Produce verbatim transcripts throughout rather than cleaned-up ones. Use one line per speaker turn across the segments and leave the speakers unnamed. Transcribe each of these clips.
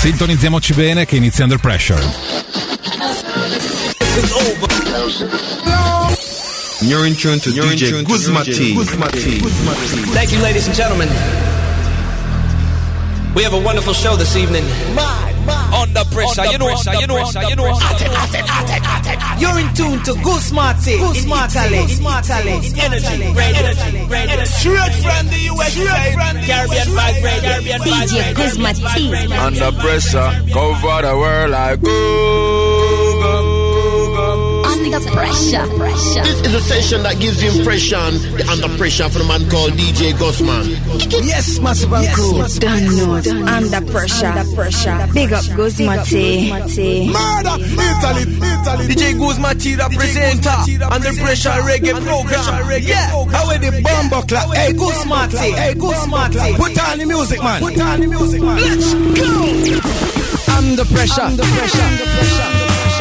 Sintonizziamoci bene che inizia Under Pressure.
You're in tune to D J Guzma T.
Thank you, ladies and gentlemen. We have a wonderful show this evening. Under pressure, you know, pressure, you know, pressure, you know.
You're in tune to Guzma T. Guzma T.
Energy, energy, energy. Straight from the U S A, Caribbean vibe, Caribbean vibe.
D J Guzma T.
Under pressure, cover the world like Google.
Under pressure, pressure.
This is a session that gives you impression, the under pressure from a man called D J Guzman.
Yes, massive and cool.
Don't know. Under pressure, under pressure. Big up Guzma T.
Murder, Italy, Italy. D J Guzma T, the presenter. Under pressure reggae program. Yeah, how are the bomb buckler? Hey, Guzma T. Hey, Guzma T. Put on the music, man. Put on the music, man. Let's go. Under pressure, under pressure, under pressure.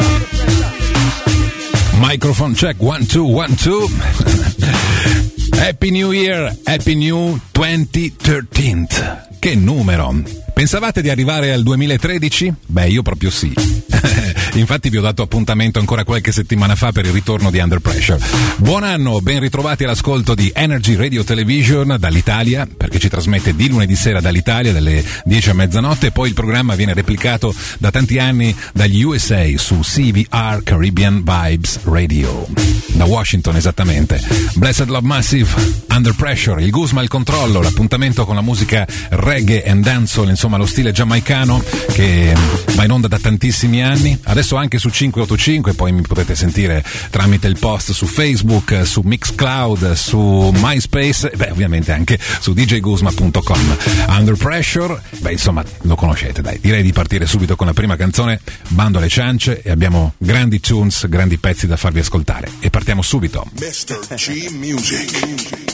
Microphone check, one, two, one, two. Happy New Year, Happy New twenty thirteen. Che numero! Pensavate di arrivare al duemilatredici? Beh, io proprio sì. Infatti vi ho dato appuntamento ancora qualche settimana fa per il ritorno di Under Pressure. Buon anno, ben ritrovati all'ascolto di Energy Radio Television dall'Italia, perché ci trasmette di lunedì sera dall'Italia dalle dieci a mezzanotte, e poi il programma viene replicato da tanti anni dagli U S A su C V R Caribbean Vibes Radio. Da Washington esattamente. Blessed Love Massive, Under Pressure, il Guzma al controllo, l'appuntamento con la musica reggae and dancehall, insomma lo stile giamaicano che va in onda da tantissimi anni. Adesso anche su cinque otto cinque, poi mi potete sentire tramite il post su Facebook, su Mixcloud, su MySpace, e beh ovviamente anche su d j guzma punto com. Under Pressure, beh insomma lo conoscete, dai. Direi di partire subito con la prima canzone, bando alle ciance, e abbiamo grandi tunes, grandi pezzi da farvi ascoltare. E partiamo subito.
mister G Music.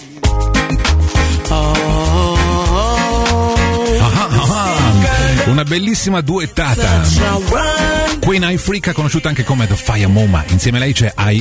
Ah, ah, ah. Una bellissima duettata. Queen Ifrica, conosciuta anche come The Fire Moma, insieme a lei c'è I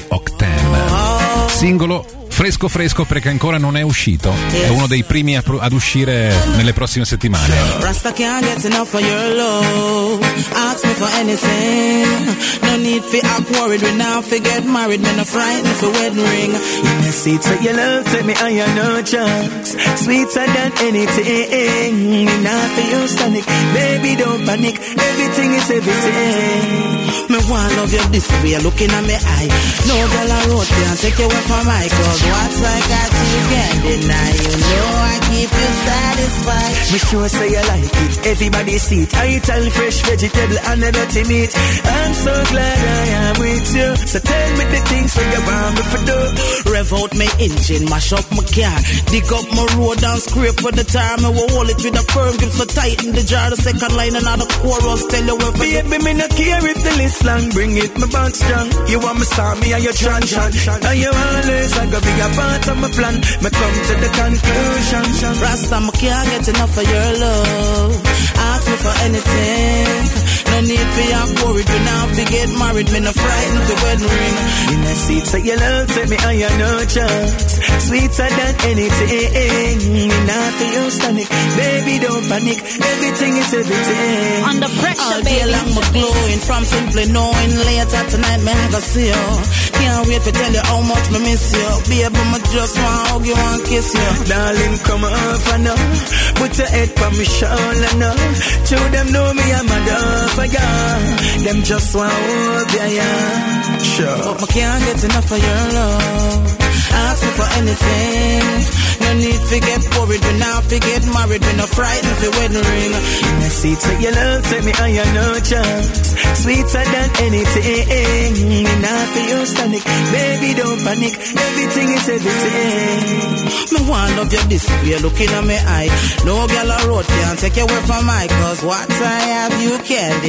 Octane. Singolo fresco fresco perché ancora non è uscito, è uno dei primi a pro- ad uscire nelle prossime settimane.
Rasta can't get enough of your love. Ask me for anything. No need for act worried. We now forget married. Me no frightened for wedding ring. In the seats of your love, take me on your no chance. Sweeter than anything. Me now for your stomach, baby don't panic. Everything is everything. Me want love you this way, looking at me eye. No girl I wrote can't take you away from my cause. What's I got you can't deny. You know I keep you satisfied. Me sure say you like it. Everybody see it. I tell fresh vegetable and a dirty meat. I'm so glad I am with you. So tell me the things when you want me for do. Rev out my engine, mash up my car, dig up my road and scrape for the time. I will hold it with a firm grip so tight in the jar. The second line and the chorus tell you where. Baby, me not care if the list long. Bring it, my band strong. You want me start me and you tran tran. And you always I go be a part of my plan. Me come to the conclusion. Rasta, me can't get enough of your love. Ask me for anything. No need for your worried. We now fi get married. Me no frightened the wedding ring. In the seats of your love, take me on your no chance. Sweeter than anything. Me now for your stomach, baby don't panic. Everything is everything.
Under pressure,
all
baby.
day long me glowing from simply knowing. Later tonight me I go see you. Can't wait to tell you how much me miss you. Baby, me just want hug you and kiss you. Darling, come over now. Put your head on my shoulder now. Show them know me I'm a dog for ya. Them just want hold ya, yeah. Sure. But me can't get enough of your love. Ask me for anything. No need to get worried. We now to get married. We no frightened for wedding ring. In the seats of your love, take me on your no chance. Sweeter than anything. Me now for your stomach, baby don't panic. Everything is everything. Me want love you this way, looking at me eye. No girl I wrote can't take you away from my cause what I have you can't deny.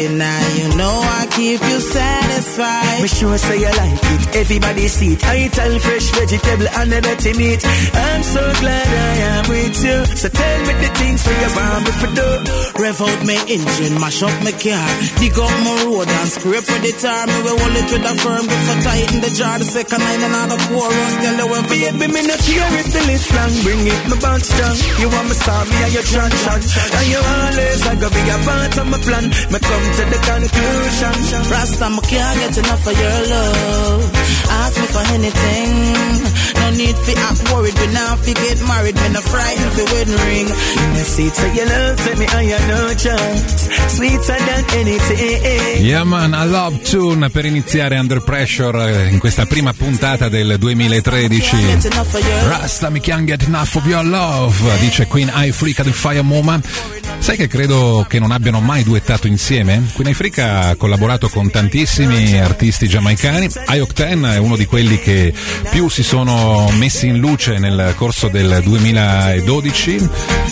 now you know I keep you satisfied.
Me sure say you like it, everybody see it. I tell fresh vegetable and the dirty meat. I'm so glad I am with you. So tell me the things for your bomb if you do.
Rev out my engine, mash up my car, dig up my road and scrape for the tar. Me will hold it with a firm grip for tight in the jar. The second line and all the chorus tell you where
baby, me not care if the list long. Bring it, my band strong. You want me star, me and your trunk shot. And you always like a bigger part of my plan. Me come to the conclusion.
Rasta, me can't get enough of your love. Ask me for anything. No need to act worried. We now fi get married. Me no frightened for wedding ring.
Me see to your love, tell me I have no chance. Sweeter than anything.
Yeah man, a love tune per iniziare Under Pressure in questa prima puntata del duemilatredici. Rasta, me can't get enough of your love, dice Queen Ifrica del Fire Moma. Sai che credo che non abbiano mai duettato insieme? Queen Ifrica ha collaborato con tantissimi artisti giamaicani. I Octane è uno di quelli che più si sono messi in luce nel corso del duemiladodici.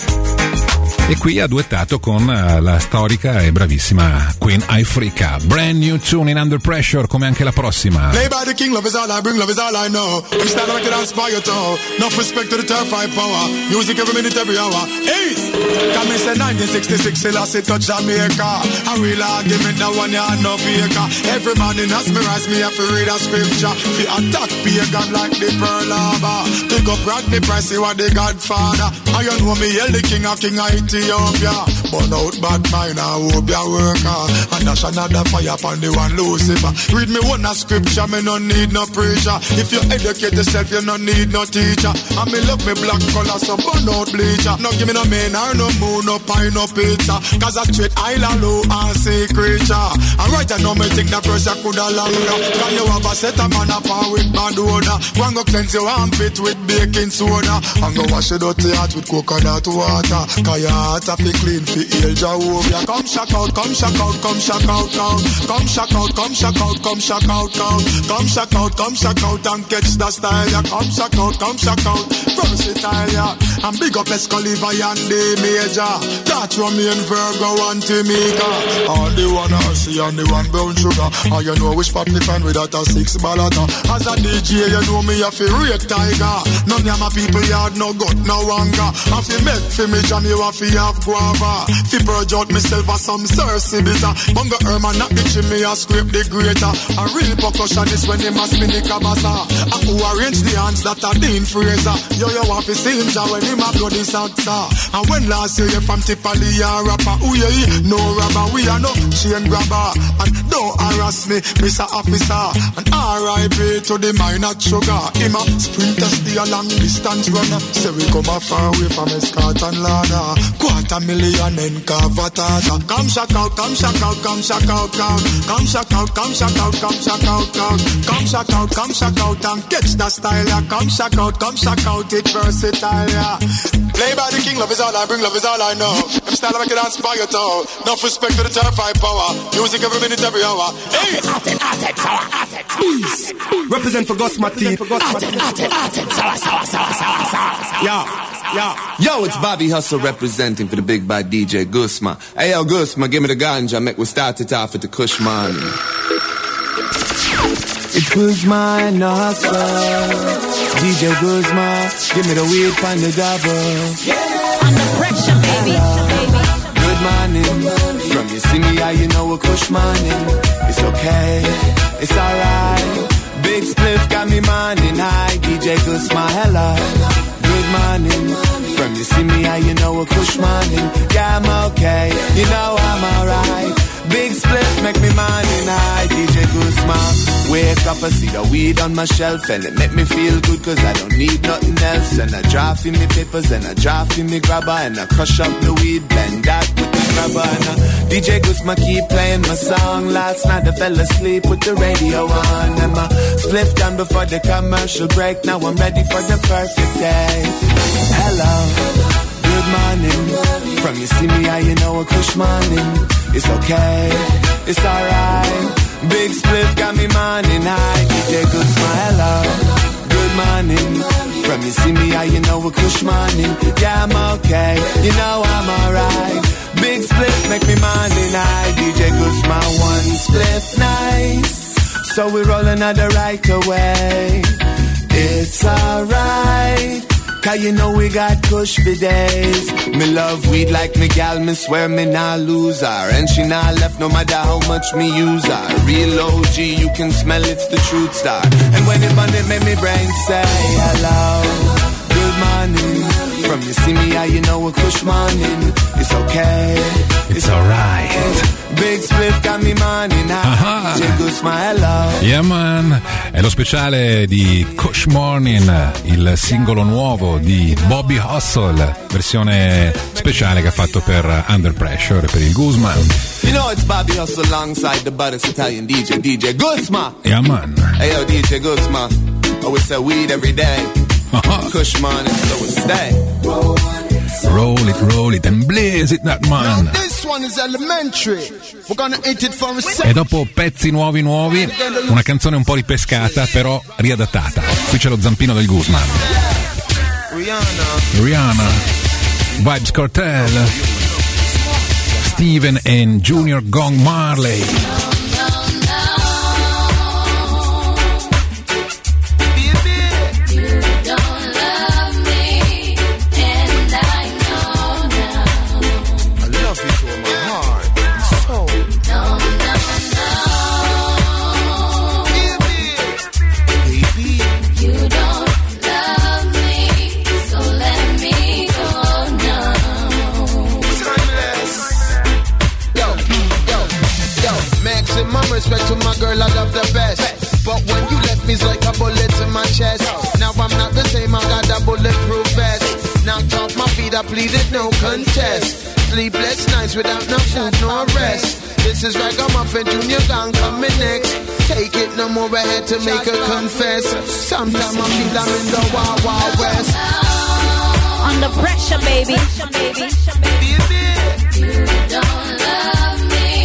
E qui ha duettato con la storica e bravissima Queen Ifrica. Brand new tune in Under Pressure, come anche la prossima.
Play by the king, love is all I bring, love is all I know. I'm standing like an inspire toe. Enough respect to the turf five power. Music every minute, every hour. Ace! Come in say nineteen sixty-six, he lost it touch Jamaica. A real argument, that one ya no faker. Every man in us, me rise me have to read a scripture. Fi attack pagan like the Pearl Harbor. Pick up Rodney Price, see what the Godfather. I you know me, yell the king of king of Ethiopia. Burn out bad mind, I hope ya work hard. And dash another fire upon the one Lucifer. Read me one a scripture, me no need no preacher. If you educate yourself, you no need no teacher. And me love me black color, so burn out bleacher. No give me no man or no moon, no pie, no pizza. Cause I straight island low and sea creature. And right I know me think that first I coulda longer. Can you have a set a man up with bad odor? One go cleanse your armpit with baking soda. And go wash your dirty heart with coconut water. Cause your heart a fi clean fi heal Jehovah. Come shock out, come shock out, come shock out, out. Come shock out, come shock out, come shock out, out. Come shock out, come shock out and catch the style. Yeah. Come shock out, come shock out, versatile. Yeah. And big up Escaliva and the Major. Touch Romain, Virgo and Timika. All the one I see and the one brown sugar. And you know which pop me find with that a six ballata. As a D J you know me a fi rate tiger. None of my people yard no gut no anger. And fi make fi me jam you a fi have guava. Fi purge out myself as some Cersei bitter. Bunga Herman not bitchin me a scrape the greater. A real percussionist when him a spin the cabasa. And who arrange the hands that are Dean Fraser. Yo yo want fi see him ja when him a bloody salsa. And when last year you from Tipali a rapper. Ooh yeah, no rapper we are no chain grabber. And don't harass me, Mister Officer. And R I P to the minor sugar. Him a sprinter stay a long distance runner. Say we come a far away from Escort and Lada. Quarter million in Cavatata. Come shock out, come shock out, come shock out, out. Come shock out, come shock out, come shock out, out. Come shock out, come shock out and catch the style. Yeah. Come shock out, come shock out, it versatile. Yeah. Play by the king, love is all I bring, love is all I know. I'm style like a dance by your toe. Enough respect to the turf five power. Music every minute, every hour. Hey!
Represent for Gus Mati. Yeah, yeah.
Yo, it's Bobby Hustle representing for the big bad D J Guzma. Hey yo, Guzma, give me the ganja. Make we start it off with the Kushman.
It's Guzma and the Hustle. D J Guzma, give me the weed from the double.
Yeah. Under pressure, baby. baby.
Good morning. From you see me, how you know a Kush morning. It's okay, it's alright. Big spliff got me morning high. D J Guzma, hello. Good morning. From you see me, how you know a Kush morning. Yeah, I'm okay, you know I'm alright. Big split make me morning high. D J Guzma, wake up, I see the weed on my shelf, and it make me feel good cause I don't need nothing else. And I draw in me papers, and I draw in me grabber, and I crush up the weed, blend that with the grabber. And I, D J Guzma keep playing my song. Last night I fell asleep with the radio on, and my split done before the commercial break. Now I'm ready for the perfect day. Hello, good morning. From you see me, how you know a Kush morning. It's okay, it's alright. Big spliff got me morning high. D J Guzma, hello. Good morning. From you see me, how you know a Kush morning. Yeah, I'm okay, you know I'm alright. Big spliff make me morning high. D J Guzma. Guzma one spliff nice. So we roll another right away. It's alright, cause you know we got kush for days. Me love weed like me gal, me swear me nah lose her. And she nah left no matter how much me use her. Real O G, you can smell it's the truth star. And when it on it make me brain say hello, good morning. From you see me, how you know a kush morning. It's okay,
it's alright.
Big split got me morning high. J Guzma, hello.
Yeah man, è lo speciale di Kush Morning, il singolo nuovo di Bobby Hustle, versione speciale che ha fatto per Under Pressure, per il Guzma.
You know it's Bobby Hustle alongside the baddest Italian D J, D J Guzma.
Yeah man.
Hey yo D J Guzma, always sell weed every day. Kush Morning, so we stay.
Roll it, roll it and blaze it, that man.
Now this one is elementary. We're gonna eat it for a second.
E dopo pezzi nuovi nuovi, una canzone un po' ripescata, però riadattata. Qui c'è lo zampino del Guzma.
Rihanna.
Rihanna. Vibes Cartel. Steven and Junior Gong Marley.
Respect to my girl, I love the best. But when you left me, it's like a bullet in my chest. Now I'm not the same, I got a bulletproof vest. Knocked off my feet, I pleaded no contest. Sleepless nights without no food, no rest. This is Ragamuffin Junior Gang coming next. Take it, no more, I had to make her confess. Sometimes I feel I'm in the Wild Wild West.
Under pressure, baby. Baby. You don't love me.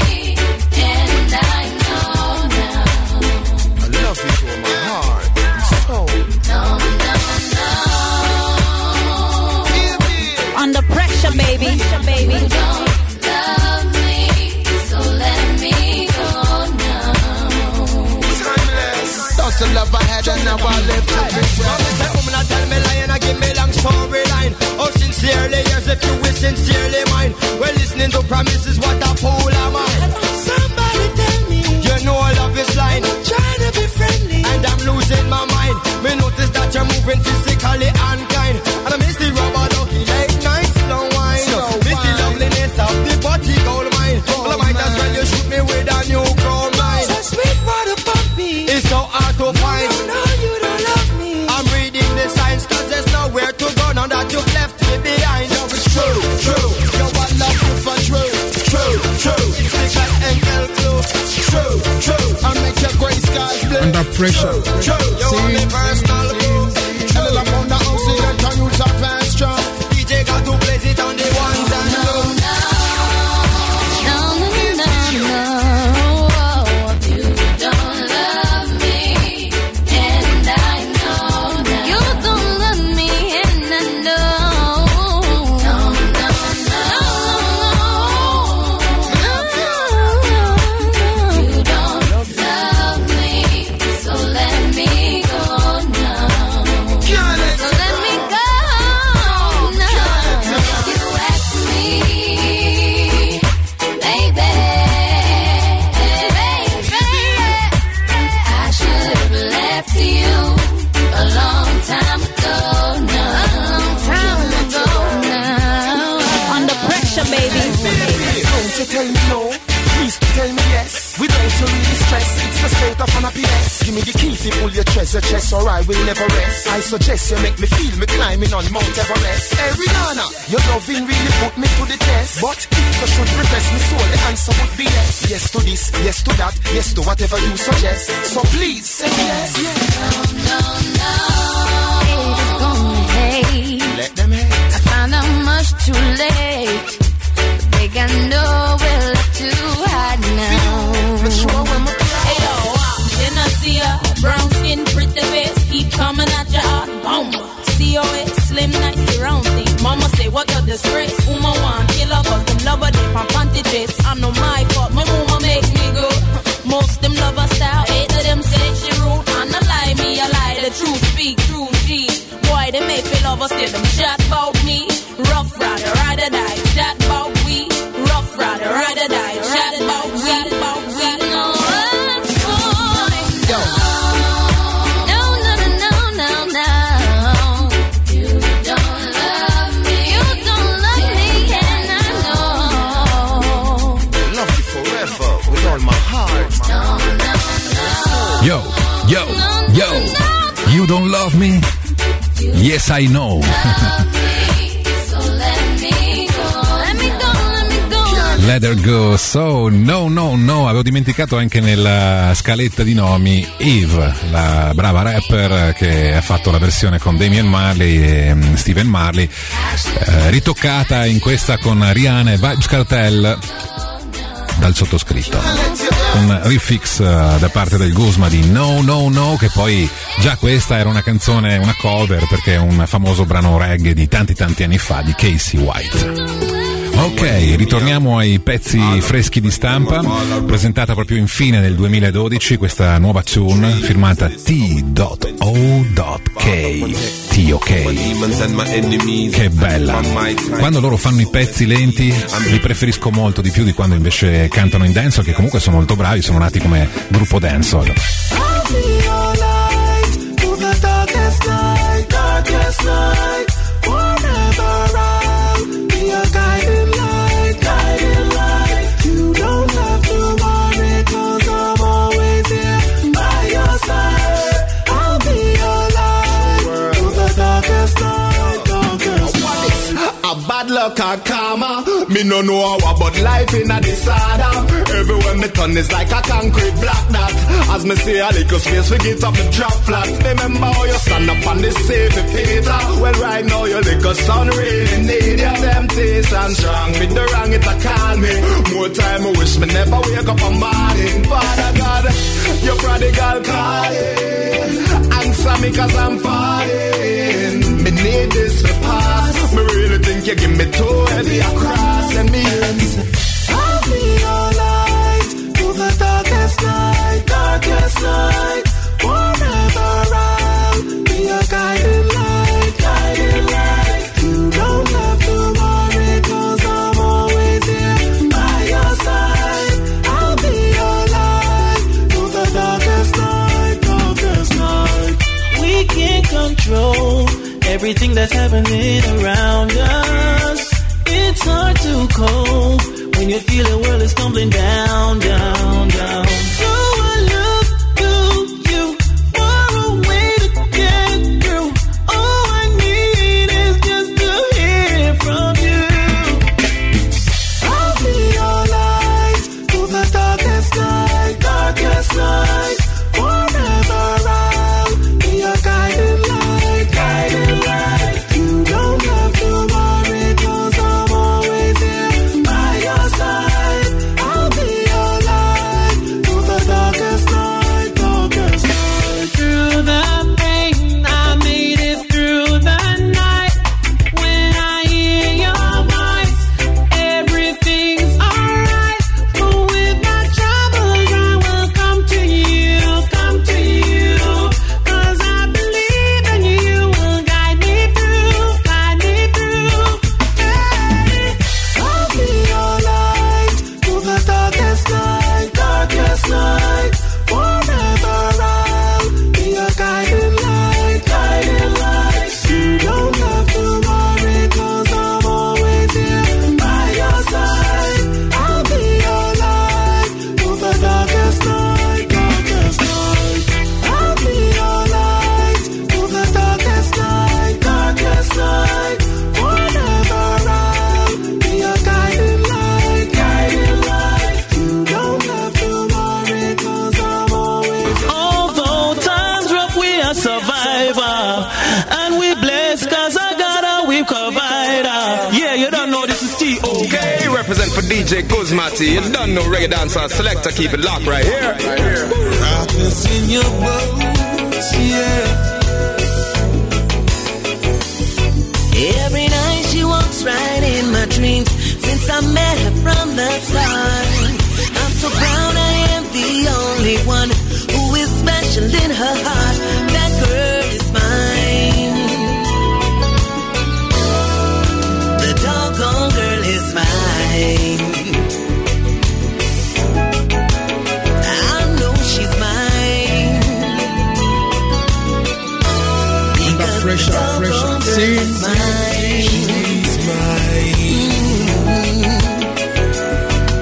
Under pressure, baby. Baby. You don't love me, so let me go now.
That's the love I had and now I live to be well.
Woman, I tell me lie and I give me long storyline. Oh, sincerely, yes, if you wish sincerely mine. Well, listening to promises, what a fool am I. Somebody tell me, you know I love this line. Trying to be friendly, and I'm losing my mind. Me notice that you're moving physically unkind, and I miss the rubber ducky late night slow wine. So miss the loveliness of the body gold mine. Well, I might as well you shoot me with a new crown line. So sweet, what about me? It's so hard to find. No, no, you don't love me. I'm reading the signs, cause there's nowhere to go now that you've left me behind. No, it's true, true. Yo, I love you for true, true, true. It's like an N L glue. True, true. I make your gray skies blue.
Under pressure.
True, true. You want me personal glue.
Tell them on the house, you can use a fast strong.
D J got to blaze it on the ones and twos.
No, no, no, no. You don't love me, and I know that. You don't love me, and I know. No, no, no. You don't love me, so let me go now. So let me go now. You ask me, baby, baby, I should have left you a long time ago now. A long time ago now. Under pressure, baby.
Don't you tell me no, please tell me yes. Without you really stress, it's the state of unhappiness. Give me the key to pull your treasure chest, or I will never rest. I suggest you make me feel me climbing on Mount Everest. Hey Rihanna, your loving really put me to the test. But if you should repress me soul, the answer would be yes. Yes to this, yes to that, yes to whatever you suggest. So please say yes.
No, no, no. Haters gonna hate.
Let them hate.
I found out much too late. They got nowhere left to hide now.
Hey yo, uh, then I see a brown skin, pretty face, keep coming at your heart, boom. C O S, slim, nice, round thing. Mama say, what a disgrace. Uma want kill her, cause them love her, they from panty dress. I know my fault, my mama made
Yo, yo, you don't love me? Yes, I know. Let her go. So, no, no, no. Avevo dimenticato anche nella scaletta di nomi Eve, la brava rapper che ha fatto la versione con Damian Marley e Steven Marley, eh, ritoccata in questa con Rihanna e Vybz Kartel dal sottoscritto. Un refix uh, da parte del Guzma di No No No, che poi già questa era una canzone, una cover, perché è un famoso brano reggae di tanti tanti anni fa di Casey White. Ok, ritorniamo ai pezzi freschi di stampa, presentata proprio infine nel duemiladodici questa nuova tune firmata T O K T O K. Che bella. Quando loro fanno i pezzi lenti li preferisco molto di più di quando invece cantano in dancehall, che comunque sono molto bravi, sono nati come gruppo dancehall.
Bad luck and karma, me no know how, but life in a disorder. Everywhere me turn is like a concrete block that. As me see a little space, we get up and drop flat. Remember how you stand up on the safe Peter. Well, right now your little son really need your temptation strong. Me the wrong, it a call me. More time I wish me never wake up a morning. Father God, your prodigal calling. Answer me cause I'm falling. Me need this for pass. Me really think you give me too heavy a cross. And me in. I'll be your light through the darkest night, darkest night. Forever I'll be your guiding light, guiding light. You don't have to worry cause I'm always here by your side. I'll be your light through the darkest night, darkest night.
We can't control everything that's happening around us. It's hard to cope when you feel the world is tumbling down, down, down. So I look to you for a way to get through. All I need is just to hear from you.
I'll be your light through the darkest night, darkest night. Forever I'll be your guiding light, guiding light. You don't have to worry cause I'm always here by your side. I'll be your light through the darkest night, darkest night.
Through the pain, I made it through the night. When I hear your voice, everything's alright. But with my troubles, I will come to you, come to you. Cause I believe in you will guide me through, guide me through. Hey.
I'll be your light through the darkest night, darkest night. Forever I'll be your guiding light, guiding light. You don't have to worry cause I'm always here by your side. I'll be your light through the darkest night, darkest night. I'll be your light through the darkest night, darkest night. Forever I'll be your guiding light, guiding light. You don't have to worry cause I'm always.
Although times rough, we are survivor. And we blessed cause I got a we provider. Yeah, you don't know this is T O K.
Okay, represent for D J Guzmati. You don't know reggae dancer selector. Keep it locked right here. Right here.
Rockers in your boats, yeah.
Every night she walks right in my dreams since I met her from the start. I'm so proud I am the only one who is special in her heart. That girl is mine. The doggone girl is mine. I know she's mine. Because
Fresh
the
out, fresh
doggone
out.
girl
See?
is mine.
She's mine.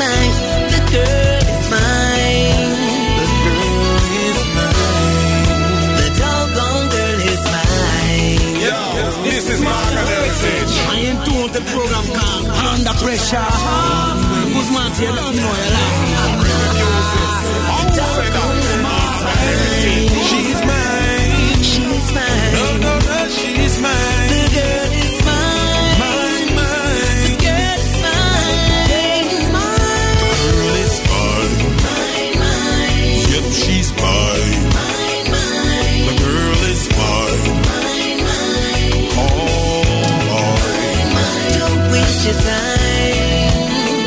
mine. The girl is mine. The girl is mine. The doggone girl is mine.
Yo, this is Margaret Heritage. I am doing the program called Under Pressure. Guzman, you don't know your life. She's mine.
She's mine.
No, no, no, she's mine.
The girl is mine.
Mine, mine.
The girl is mine.
The girl is mine.
Mine, mine.
Yep, she's mine.
Mine, mine.
The girl is mine.
Mine, mine.
Oh, mine.
Don't waste your time,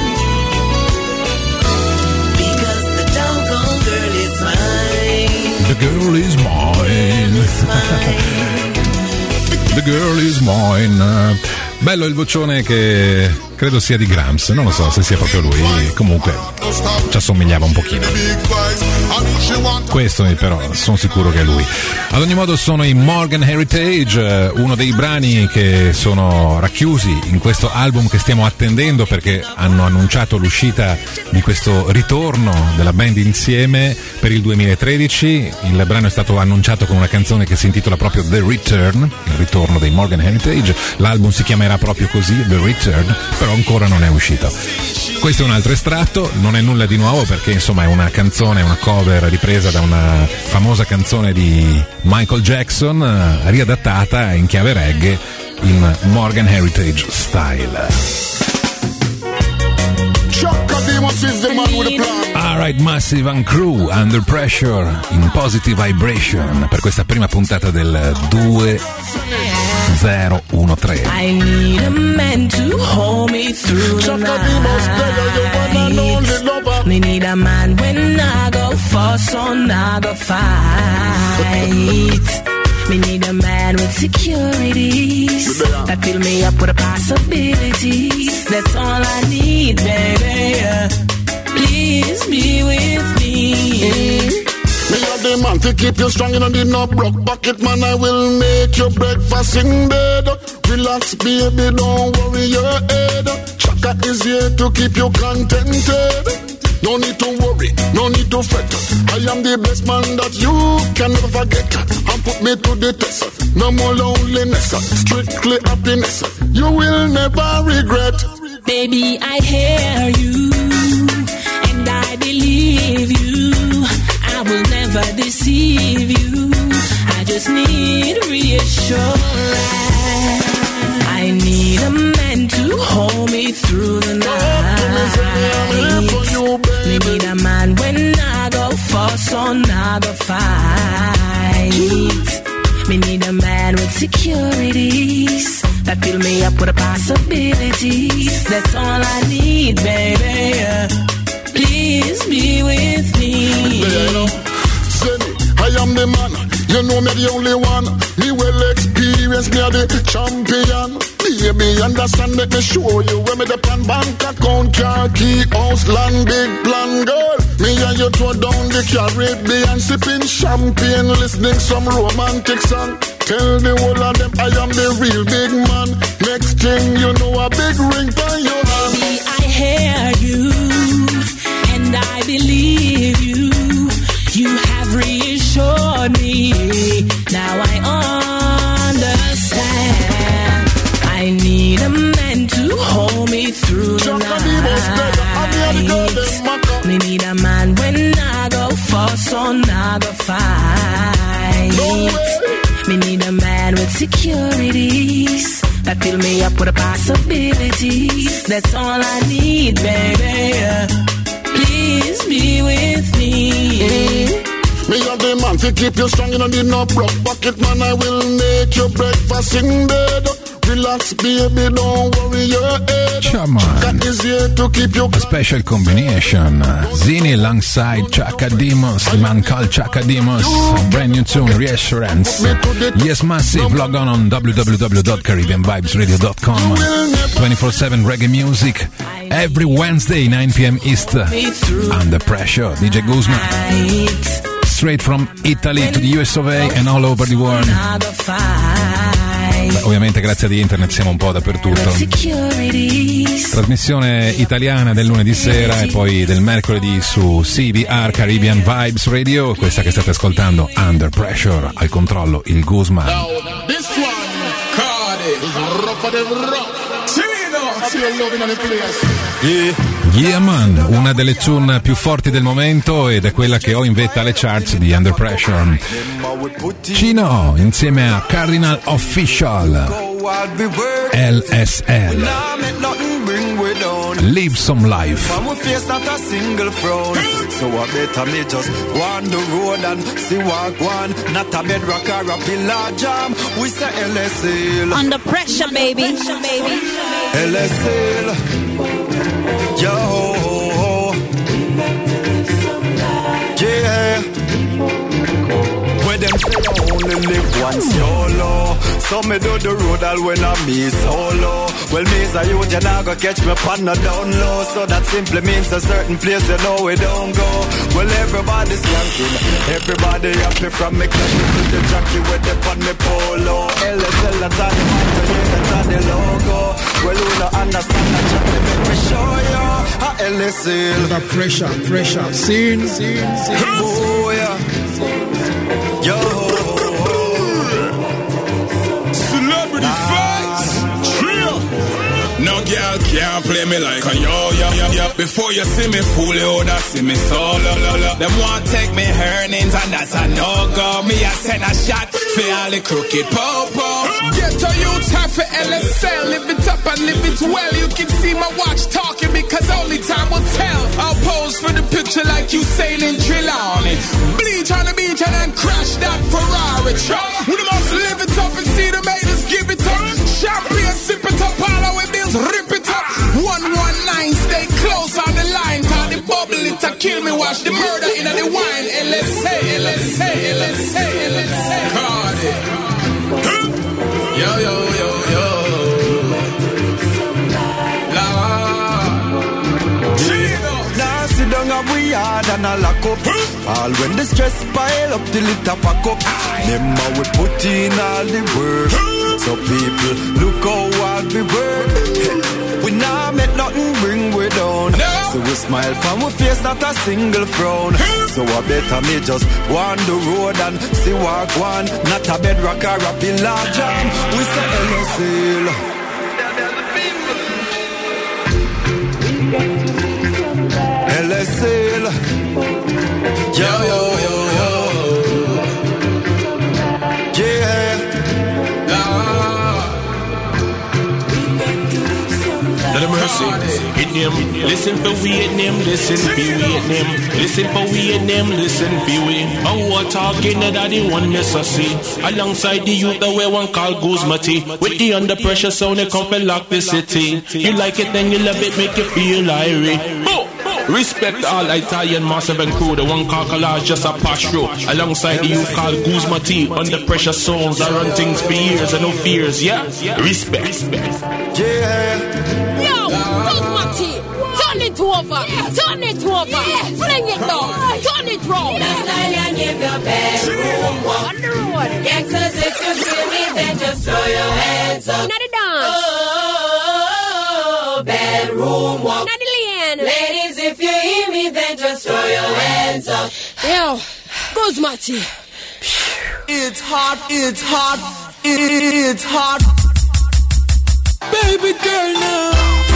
because the doggone girl is mine.
The girl is mine. The girl is mine. Bello il vocione che credo sia di Grams, non lo so se sia proprio lui, comunque ci assomigliava un pochino. Questo però sono sicuro che è lui. Ad ogni modo sono i Morgan Heritage, uno dei brani che sono racchiusi in questo album che stiamo attendendo perché hanno annunciato l'uscita di questo ritorno della band insieme per il duemilatredici. Il brano è stato annunciato con una canzone che si intitola proprio The Return, il ritorno dei Morgan Heritage. L'album si chiamerà proprio così, The Return, però ancora non è uscito. Questo è un altro estratto, non è nulla di nuovo perché insomma è una canzone, una cover ripresa da una famosa canzone di Michael Jackson, riadattata in chiave reggae in Morgan Heritage style. Alright, Massive and Crew, Under Pressure, in Positive Vibration, per questa prima puntata del duemilatredici.
I need a man to hold me through the night. Me need a man when I go fuss on, I go fight. Me need a man with securities that fill me up with the possibilities. That's all I need, baby. Please be with me.
Me have the man to keep you strong, you don't need no broke bucket, man. I will make your breakfast in bed. Relax, baby, don't worry your head. Chaka is here to keep you contented. No need to worry, no need to fret. I am the best man that you can never forget. And put me to the test. No more loneliness, strictly happiness. You will never regret.
Baby, I hear you, and I believe you. I will never deceive you. I just need reassurance. I need a man to hold me through the night. Me need a man when I go fuss on, I go fight. Me need a man with securities that fill me up with the possibilities. That's all I need, baby. Please be with me.
I am the man, you know me the only one. Me well experienced, me are the champion. Baby, understand, let me show you where me the plan, bank account, car key, house, land, big plan, girl. Me and you throw down the Caribbean, sipping champagne, listening some romantic song. Tell the whole of them I am the real big man. Next thing you know, a big ring on your hand.
Baby, I hear you, and I believe you. You have reassured me. Now I understand. I need a man to hold me through the night. Me need a man when I go fuss on, I go fight. Me need a man with securities that fill me up with the possibilities. That's all I need, baby. Please be with me.
Me have the man to keep you strong, you don't need no broke bucket, man. I will make your breakfast in bed. Relax, baby, don't worry your head.
Come on.
Chaka is here to keep you.
A special combination. Zini alongside Chaka Demos, the man called Chaka Demos. Brand new tune, Reassurance. Yes, Massive. Log on on w w w dot caribbean vibes radio dot com. twenty-four seven reggae music. Every Wednesday, nine p.m. East. Under Pressure. D J Guzman. Straight from Italy to the U S of A and all over the world. Beh, ovviamente grazie ad internet siamo un po' dappertutto. Trasmissione italiana del lunedì sera e poi del mercoledì su C V R Caribbean Vibes Radio. Questa che state ascoltando, Under Pressure, al controllo il Guzman.
Now, this one, Cardi, is rougher than rough. Chino, see you loving on the place.
Yeah. Yeah man, una delle tune più forti del momento ed è quella che ho in vetta alle charts di Under Pressure. Chino insieme a Cardinal Official, L S L, Live Some Life.
So I better me just go on the road and see what one. Not a bedrock or a pillar jam. We say L S L.
Under pressure, baby.
L S L. Yo. Yeah. Where them say you only live once, YOLO. So me do the road all when I me solo. Well, me's a youth, you not go catch me pan a down low. So that simply means a certain place you know we don't go. Well, everybody's skanking, everybody happy from me club to the jockey with the pan me polo. L S L that's on the mic, that's on the logo. Well, you don't understand that jockey, make me show you how L S L.
Under pressure, pressure, scene, scene, scene.
Oh, yeah. Yo.
Celebrity facts. Trill. No girl can't play me like a yo, yo, yo, yo. Before you see me fool you, that see me solo, lo, lo. Them want take me earnings and that's a no-go. Me I send a shot for all the crooked po-po.
Get to you time for L S L. Live it up and live it well. You can see my watch talking because only time will tell. I'll pose for the picture like you sailing Trelawney. Bleach on the beach and then crash that Ferrari truck. We must live it up and see the haters give it up. Champagne, sip it up, all our bills, rip it up. one one nine, stay close on the line. Cause the bubble it a kill me, watch the murder in the wine. L S A, L S A, L S A, L S A.
Cardi. Yo, yo, yo, yo. La.
Now sit down and we hard and a lock up. All when the stress pile up till it a pack up. Remember we put in all the work. So people look how hard we work. We nah make nothing bring we down. So we smile from we face, not a single frown. So I better me just go on the road and see what one. Not a bedrock or a pillar jam. We say L S L. L S L. Yo, yo, yo, yo. Yeah.
Let them mercy, hit them. Listen for we hit them, listen for we hit them. Listen for we hit them, listen for we. Oh, what talking that the one yes I see. Alongside the youth that we one called Guzmati. With the under pressure sound they come and lock the city. You like it then you love it, make you feel irie. Oh! Respect all Italian massive and crew. The one called Collage just a pass through. Alongside the youth called Guzmati. Under pressure songs I run things for years and no fears, yeah? Respect. Respect.
Yeah.
Yo, Guzmati, turn it over, turn it over, fling it down, turn it round.
That's style and give your bedroom walk.
On the road.
Gangsters, if you feel me, then just throw your hands up.
Not the dance.
Oh, bedroom walk.
Not the lane.
Ladies, if you hear me, then just throw your hands up.
Yo, Guzmati.
It's hot, it's hot, it's hot. Baby girl now.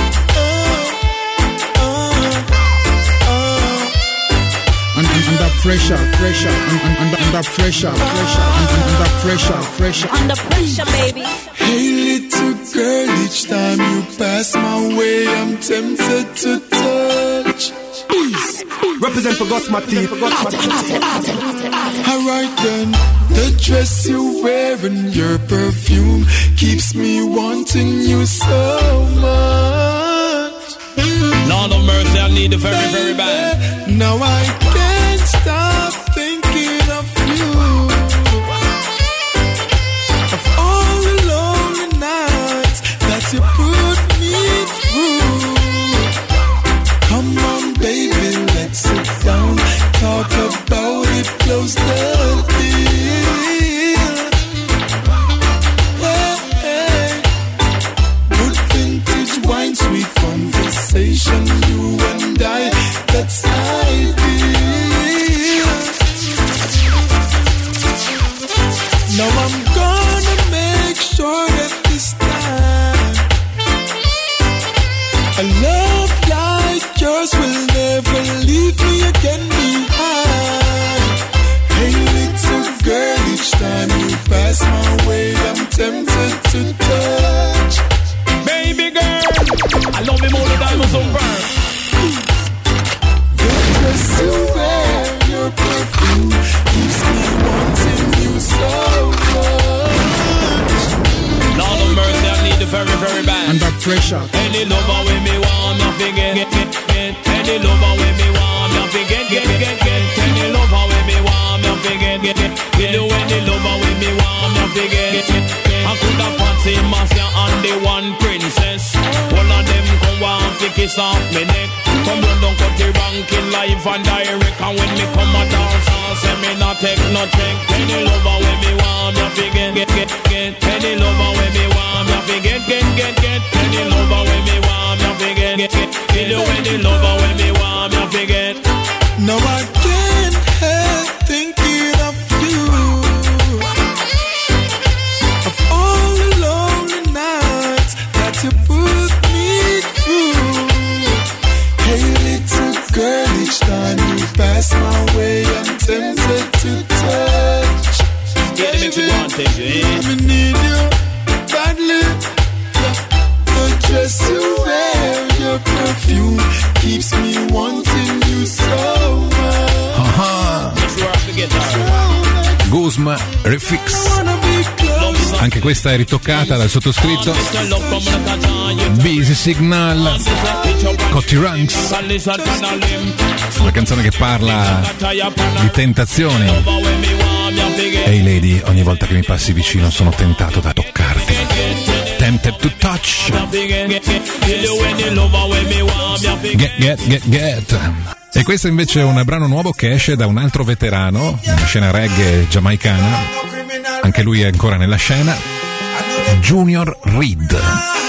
Under pressure, pressure, under, under pressure, pressure, under pressure, pressure.
Under pressure, baby.
Hey little girl, each time you pass my way, I'm tempted to touch.
Peace. Represent for Guzmati.
Alright then, the dress you wear and your perfume keeps me wanting you so much.
Lord of mercy, I need it very, very bad.
Now I can't stop thinking of you. Of all the lonely nights that you put me through. Come on, baby, let's sit down. Talk about it, close the deal. Yeah, yeah.
leave me again behind. Hey, little girl, each time you pass my way, I'm tempted to touch.
Baby girl, I love you more than diamonds on burn.
The dress you wear, your perfume keeps me wanting you so much.
Lord of mercy, I need the very, very bad.
Under pressure.
Any lover with me want nothing get, get, get, get. Any lover with me want nothing get, get, get, get. Any lover with me want nothing get, get, get. You know any lover with me want nothing get, get, get. I could have fancy Marcia and the one princess. One of them come want to kiss off me neck. Come run down cut the ranking live and direct. And when me come a dance, I say me not take no check. Any lover with me want nothing get, get, get, get. Any lover with me want nothing get, get, get, get. Any lover with me want nothing get, get, get. You know any lover with me want nothing get.
No, I can't help thinking of you. Of all the lonely nights that you put me through. Hey, little girl, each time you pass my way, I'm tempted to touch.
Yeah, they make you want things, yeah.
I need you badly. The dress you wear, your perfume keeps me wanting you so much.
Ah, Guzma Refix. Anche questa è ritoccata dal sottoscritto. Busy Signal, Cotty Ranks. Una canzone che parla di tentazioni. Hey lady, ogni volta che mi passi vicino sono tentato da toccarti. Tempted to touch. Get, get, get, get. E questo invece è un brano nuovo che esce da un altro veterano, una scena reggae giamaicana. Anche lui è ancora nella scena. Junior Reid.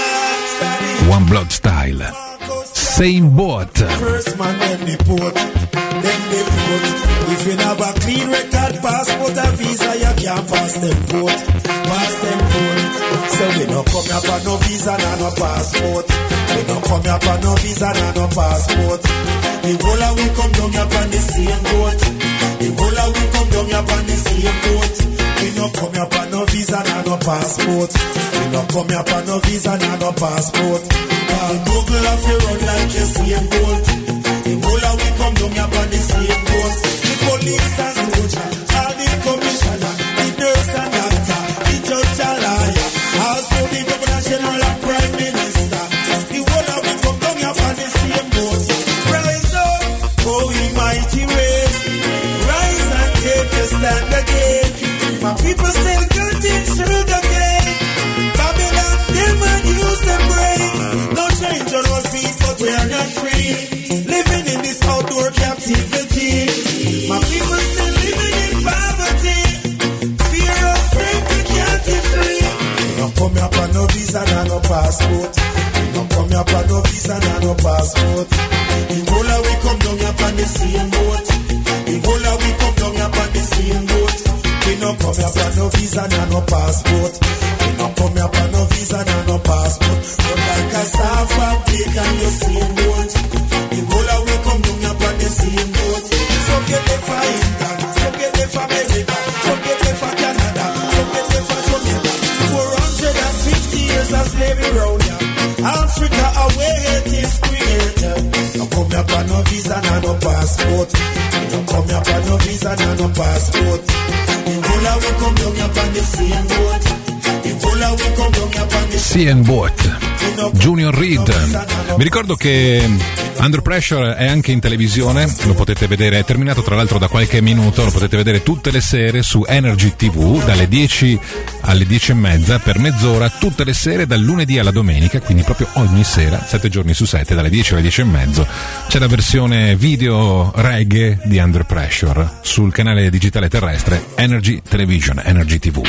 One Blood Style. Same boat.
First man then they put, then they put. If you have a clean record, passport or visa, you can't pass them port. Pass them port. So we don't come here for no visa, and no passport. We don't come here for no visa, and no passport. The whole of we come down here on the same boat. The whole of we come down here on the same boat. We don't come here for no visa, and no passport. We don't come here for no visa, and no passport. The Google of you run like you same boat. The whole of we come down here on the same boat. The police and soldier, all the commissioner, the nurse and doctor, the judge and lawyer, also the governor general and prime minister. The whole of we come down here on the same boat. Rise up, oh we mighty ways. Rise and take a stand again. My people still good things through the gate. Babylon, them and use them brains. No change on our feet, but we are not free. Living in this outdoor captivity. My people still living in poverty. Fear of strength, we can't be free. We don't come here for no visa, and no passport. We don't come here for no visa, and no passport. In Gola we come down here on the same boat. In Gola we come down here on the same boat. We don't come here for no visa, and no passport. We don't come here for no visa, and no passport. But like a Safa, take on your same boat. In Gola we come down here on the same boat. Some get there for England, some get there for America, some get there for Canada, some get there for Jamaica. four hundred fifty years of slavery round here. Africa away it is created. Don't come here for no visa, and no passport. Don't come here for no visa, and no passport. In Gola we come down here on the same boat. In Gola we come down here on the
same boat. Junior Reid. Mi ricordo che Under Pressure è anche in televisione, lo potete vedere, è terminato tra l'altro da qualche minuto, lo potete vedere tutte le sere su Energy tivù dalle dieci alle dieci e mezza per mezz'ora, tutte le sere dal lunedì alla domenica, quindi proprio ogni sera, sette giorni su sette, dalle dieci alle dieci e mezzo c'è la versione video reggae di Under Pressure sul canale digitale terrestre Energy Television, Energy tivù.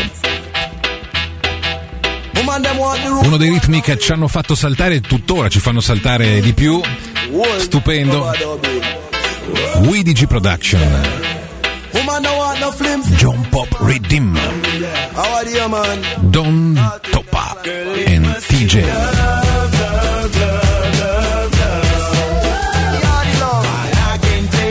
Uno dei ritmi che ci hanno fatto saltare e tuttora ci fanno saltare di più, stupendo, W D G Production, John Pop Redeem, Don Topa and T J.
I can take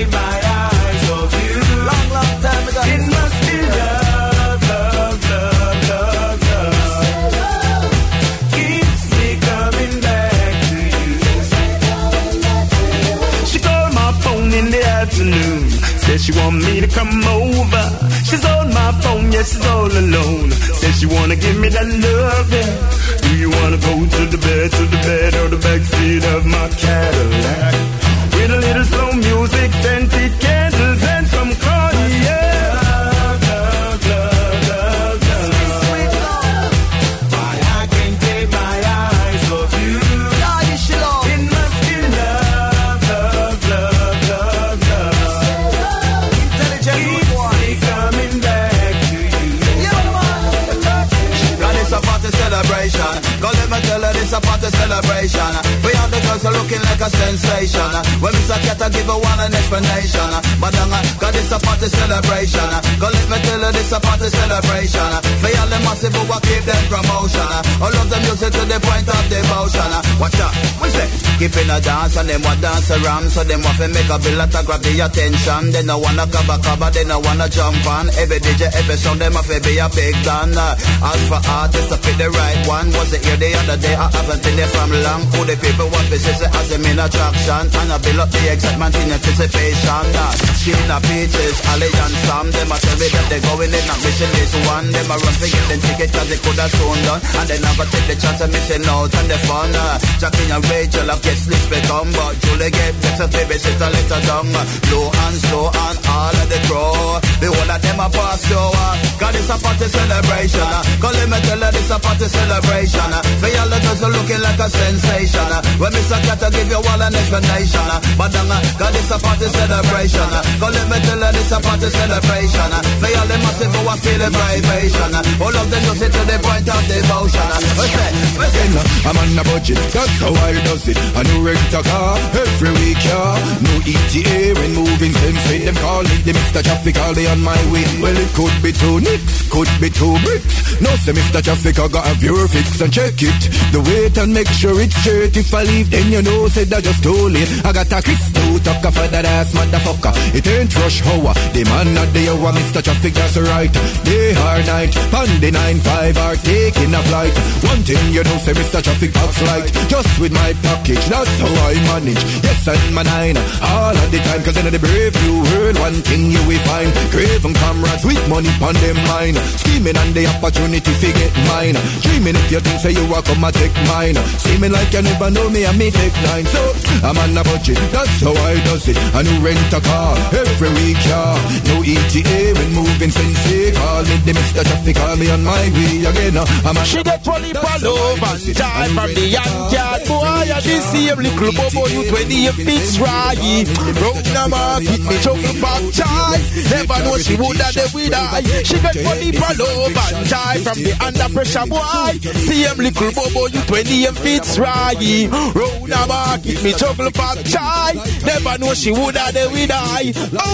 one in the afternoon. Said she want me to come over. She's on my phone, yeah, she's all alone. Said she wanna give me that love, yeah. Do you wanna go to the bed, to the bed, or the backseat of my Cadillac? With a little slow music, scented candles, and some cognac. Love, love, love, love, love. Sweet love. Why I can't take my eyes off you. It must be love, love, love, love, love. Intelligent boy. Keep coming back to you.
God, it's a party celebration. Go let me tell her this a party celebration. We all the girls are looking like a sensation. When Mister Cat give her one an explanation. Madanga, God, it's a party celebration. Go let me tell her this a party celebration. For all the massive who will keep them promotion. All of the music to the point of devotion. Watch out, we say, keeping a dance and them want dance around. So them want to make a bill to grab the attention. They no wanna cover cover, they no wanna jump on. Every D J, every song, them have to be a big done. As for artists to pick the right one, was it here the other day? I haven't been there from long. Who the people want to see as a main attraction. And I build up the excitement in anticipation. Skin of peaches, Ali and Sam. Them a tell me that they going in and missing this one. Them a run to get them ticket cause they could have soon done. And they never take the chance of missing out on the fun. Jackie and Rachel have get slips become. But Julie get better babysitter let her down. Low and slow and all of the crow. The whole of them a pass through. God it's a party celebration. Call him and tell her this a party celebration. For y'all the girls are looking like a sensation. When Mister Cat give you all an explanation. But God it's a party celebration. Call him and tell her this a party celebration. For y'all the massive who are feeling vibration. All of them just to the point of devotion. Listen, listen.
I'm on a budget, that's how I does it. I know rent a car every week, yeah. No E T A when moving sensei. Them call it the Mister Traffic all day on my way. Well it could be two nicks, could be two bricks. No say Mister Traffic I got a viewer fix and check it. The weight and make sure it's straight. If I leave then you know said I just too late. I got a kiss to talk for that ass motherfucker. It ain't rush hour. The man not the hour Mister Traffic that's right. Day or night, on the nine five are taking a flight. One thing you know say Mister Traffic box light. Just with my package, that's how I manage. Yes and my nine, all of the time. Cause in the brave new world, one thing you will find. Craven comrades with money on them mind. Scheming on the opportunity to get mine. Dreaming if you think say you walk come and take mine. Seeming like you never know me and me take nine. So I'm on a budget, that's how I does it. I new rent a car every week, yeah. No E T A when moving sensei. Call me the Mister Traffic, call me on my way again. I'm on
she get fully love and time from the young cat boy. And this same little bobo you twenty fits right. Broke the market, me chocolate back tie. Never know she would have the with I. She get fully love and time from the under pressure boy. Same little bobo you twenty fits right. Round the market, me chocolate back tie. Never know she would have the with I.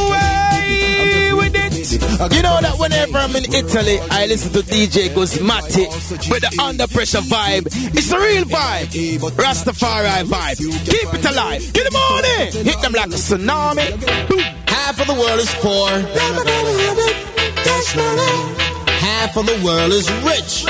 Away with it. You know that whenever I'm in Italy, I listen to D J Guzmati with the under pressure vibe. It's a real vibe. Rastafari vibe. Keep it alive. Get them on in. Hit them like a tsunami. Boom.
Half of the world is poor. Half of the world is rich.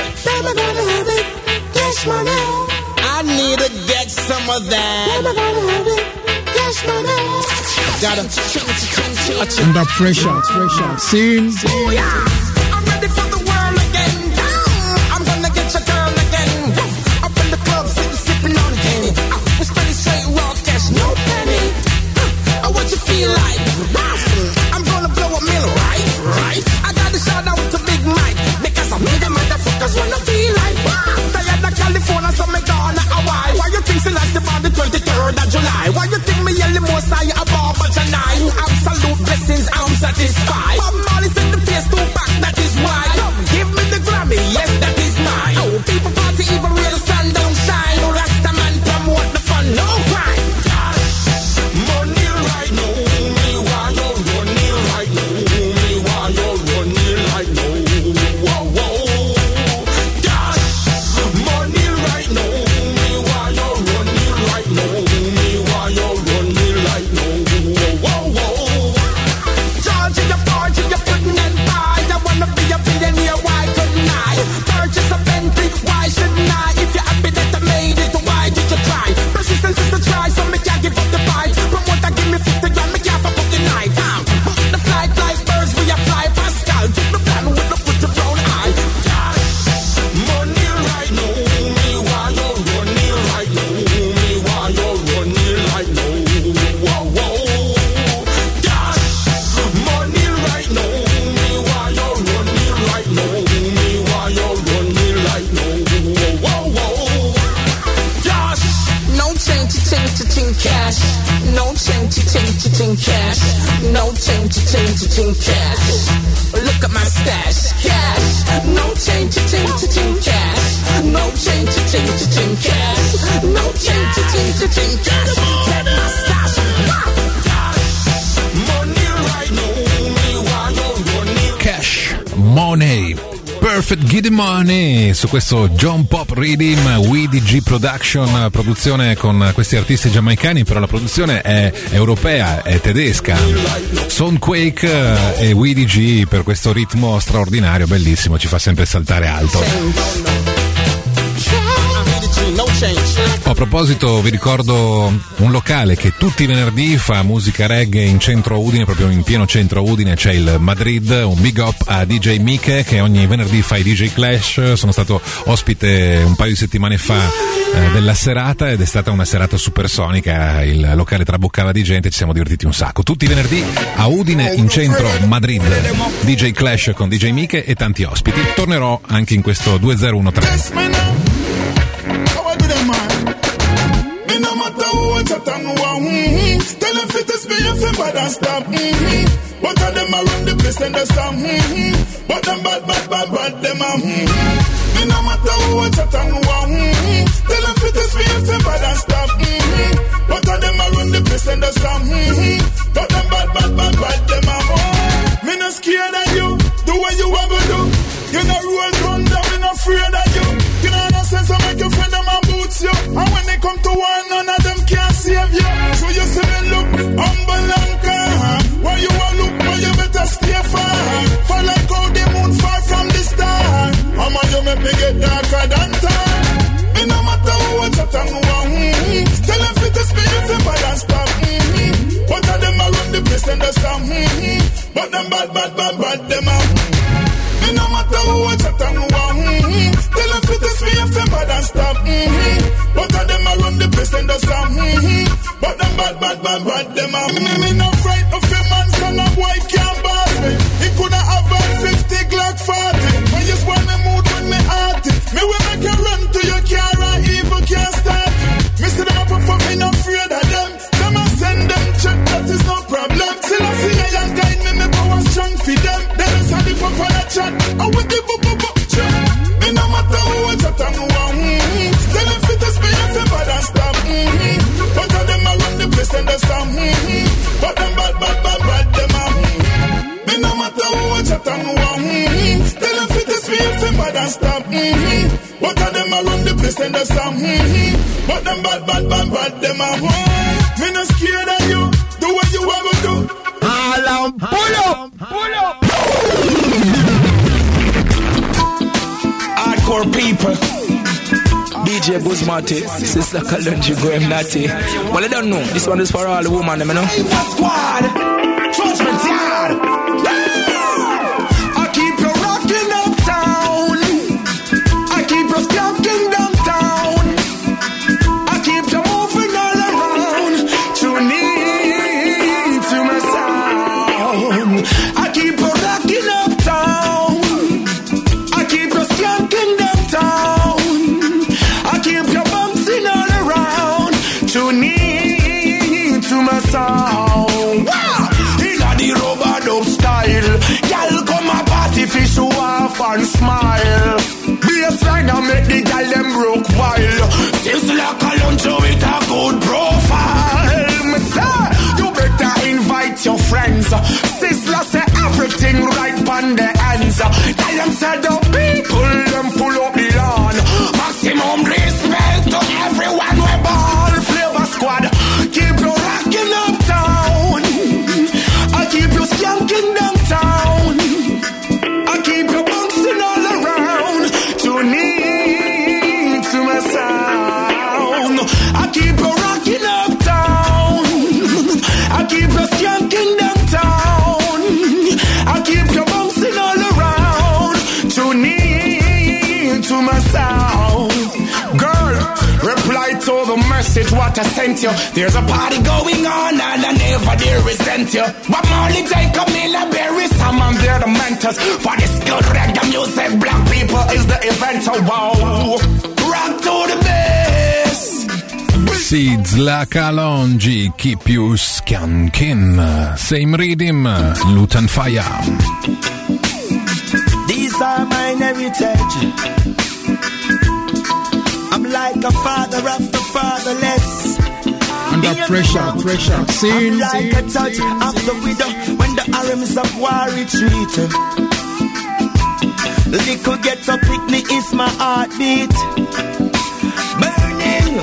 I need to get some of that. Gotta
under pressure, pressure. Scene.
Oh yeah, I'm ready for the world again. I'm gonna get your girl again. Up in the club, sitting, sipping on a Henny. We're spending straight raw cash, no penny. Uh, what you feel like? I'm gonna blow a mill, right? Right. I got to shout out to Big Mike because I'm the motherfuckers wanna feel like. Tired of California, so me gonna Hawaii. Why you think she likes about the twenty-third of July? Why you think me yelling more say about Janai? Absolute blessings, I'm satisfied. Bob Marley said the place to back, that is why. Give me the Grammy, yes, that is mine. Oh, people party even real the sun don't shine. No Rasta man promote the fun, no crime. Money right now, me want your money right now. Me want your money right now. Whoa, whoa. Dash. Money right now, me want your money right now. Me want your money right now. Whoa, whoa. Charge in the party.
cha-ching cash. No change, cha-ching, cha-ching cash. Look at my stash, cash. No change, cha-ching, cha-ching cash. No change, cha-ching, cha-ching cash. No change, cha-ching, cha-ching cash. Look at my stash, money right now. Me want your money.
Cash, money. Perfect Giddy Money su questo John Pop Rhythm, W D G Production, produzione con questi artisti giamaicani, però la produzione è europea, è tedesca. Soundquake e W D G per questo ritmo straordinario, bellissimo, ci fa sempre saltare alto. A proposito, vi ricordo un locale che tutti i venerdì fa musica reggae in centro Udine, proprio in pieno centro Udine c'è il Madrid, un big up a D J Mike che ogni venerdì fa i D J Clash. Sono stato ospite un paio di settimane fa eh, della serata ed è stata una serata supersonica, il locale traboccava di gente, ci siamo divertiti un sacco. Tutti i venerdì a Udine in centro Madrid, D J Clash con D J Mike e tanti ospiti. Tornerò anche in questo duemilatredici.
Me no matter who chat and who mm-hmm. Tell them fit to speak if them bad and stop mm-hmm. But of them a run the place and they stop mm-hmm. But them bad, bad, bad, bad, them a mm-hmm. Me no matter who chat and who mm-hmm. Tell them fit to speak if them bad and stop mm-hmm. But of them a run the place and they stop mm-hmm. But them bad, bad, bad, bad, them a mm-hmm. Me no scared of you, do what you want to do. You no roll thunder, me no afraid of you. You know no sense to make your friend them a boots you. And when they come to war, none of them can save you. So you see me look humble and calm. Why you a look, why you better stay far. For like how the moon far from the star. How much you make me get darker than time. Me no matter who I chat and who mm-hmm. Tell them fit to speak if them bad and stop mm-hmm. But of them a run the place and they stop mm-hmm. But them bad, bad, bad, bad, them a me no matter who I chat and who mm-hmm. Tell them fit to speak if them bad and stop mm-hmm. But of them a run the place and they stop mm-hmm. But them bad, bad, bad, bad, them a me, me no fright of a man, son of boy can't boss me. He coulda have about fifty Glock forty. When you spoil me mood when me hearty. Me will make you run to your car and even can't start it. Me see them up for me no afraid of them. Them a send them check, that is no problem. Still I see a young guy, me me power strong for them. They just had the pop on a chat, and with the boop boop boop chat. Me no matter who I chat and who mm-hmm. Tell them fit to speak if them bad and stop mm-hmm. But of them a run the place and they stop mm-hmm. But them bad, bad, bad, bad, them a mm-hmm. Me no matter who I chat and who mm-hmm. Tell them fit to speak if them bad and stop mm-hmm. But of them a run the place and they stop mm-hmm. But them bad, bad, bad, bad, them a mm-hmm. Me no scared of you, do what you want to do.
All on, pull up, pull up. Hardcore people, D J Guzmati, Sister Kalunji Graham Natty. Well, I don't know, this one is for all the women, you know.
Squad, Judgment Yard. I keep you rocking uptown. I keep you skanking downtown. I keep you moving all around. Tune in to my sound. I keep you rocking uptown. I keep you skanking downtown. I keep you bouncing all around. Tune in to my sound. Wow! Inna the rubber dub style, y'all come a party fi show off and smile. Bassline a make the y'all them broke wild. Since like a lunch with a good profile. Me say, you better invite your friends. Sizzla say everything right on the ends. Tell them say the people them pull up the lawn. Maximum respect to everyone we ball. Flavor Squad, keep you rocking uptown. I keep you skanking downtown. I keep you bouncing all around. Tune in to my sound. I keep you rocking uptown. I keep you skanking downtown. I keep you bouncing all around. Tune in to my sound. Girl, reply to the message what I sent you. There's a party going on and I never dare resent you. But Molly, Jacob, Miller, Berry, Sam, and they're the mentors. For this good reggae music, black people is the event. Oh, wow. Rock to the bass.
Seeds, La Kalonji, Keep You Skankin, Same Rhythm, Lutan Fire.
These are my heritage. I'm like a father of the fatherless.
Under pressure, pressure. Scene,
I'm like
scene,
a touch
scene,
of the widow when the arms of war retreat. Little ghetto picnic is my heartbeat. Burning.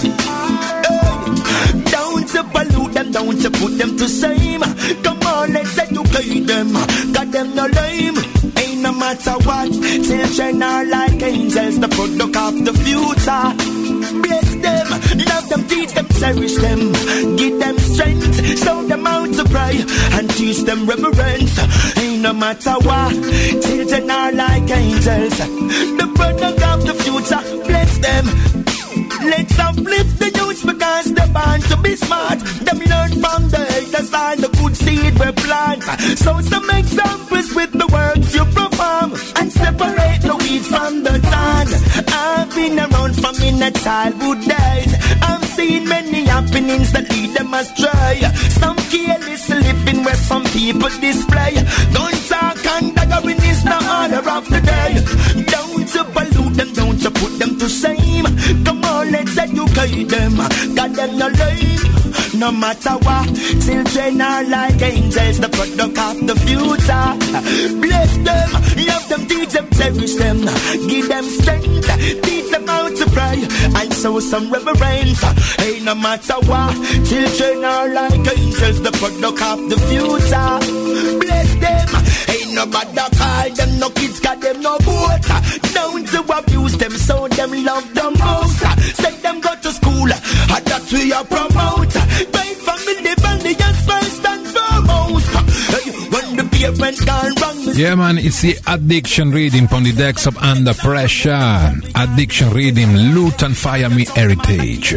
Hey. Don't you pollute them, don't you put them to shame. Come on, let's educate them. Got them no lame. Ain't no matter what. Children are like angels, the product of the future. Bless them, love them, teach them, cherish them. Give them strength, show them how to pray, and teach them reverence. Ain't no matter what. Children are like angels, the product of the future. Bless them. Let's uplift the youth because they're born to be smart. Them learn from the elders all the good seed we plant. So some examples with the words you perform, and separate the weed from the thorn. I've been around from in the childhood days. I've seen many happenings that lead them astray. Some careless living where some people display. Gun talk and daggering is the order of the day. Don't you pollute them, don't you put them to shame. Come on, let's educate them. Got them no lame. No matter what, children are like angels, the product of the future. Bless them, love them, teach them, cherish them. Give them strength, teach them how to pray, and show some reverence. Hey, no matter what, children are like angels, the product of the future. Bless them, ain't nobody call them, no kids got them no vote. Don't you abuse them, so them love the most. Say them go to school, and that we are promote. By family, family just first and foremost. When the parents gone wrong.
Yeah man, it's the Addiction Rhythm on the decks of Under Pressure. Addiction Rhythm, Lutan Fire Me Heritage.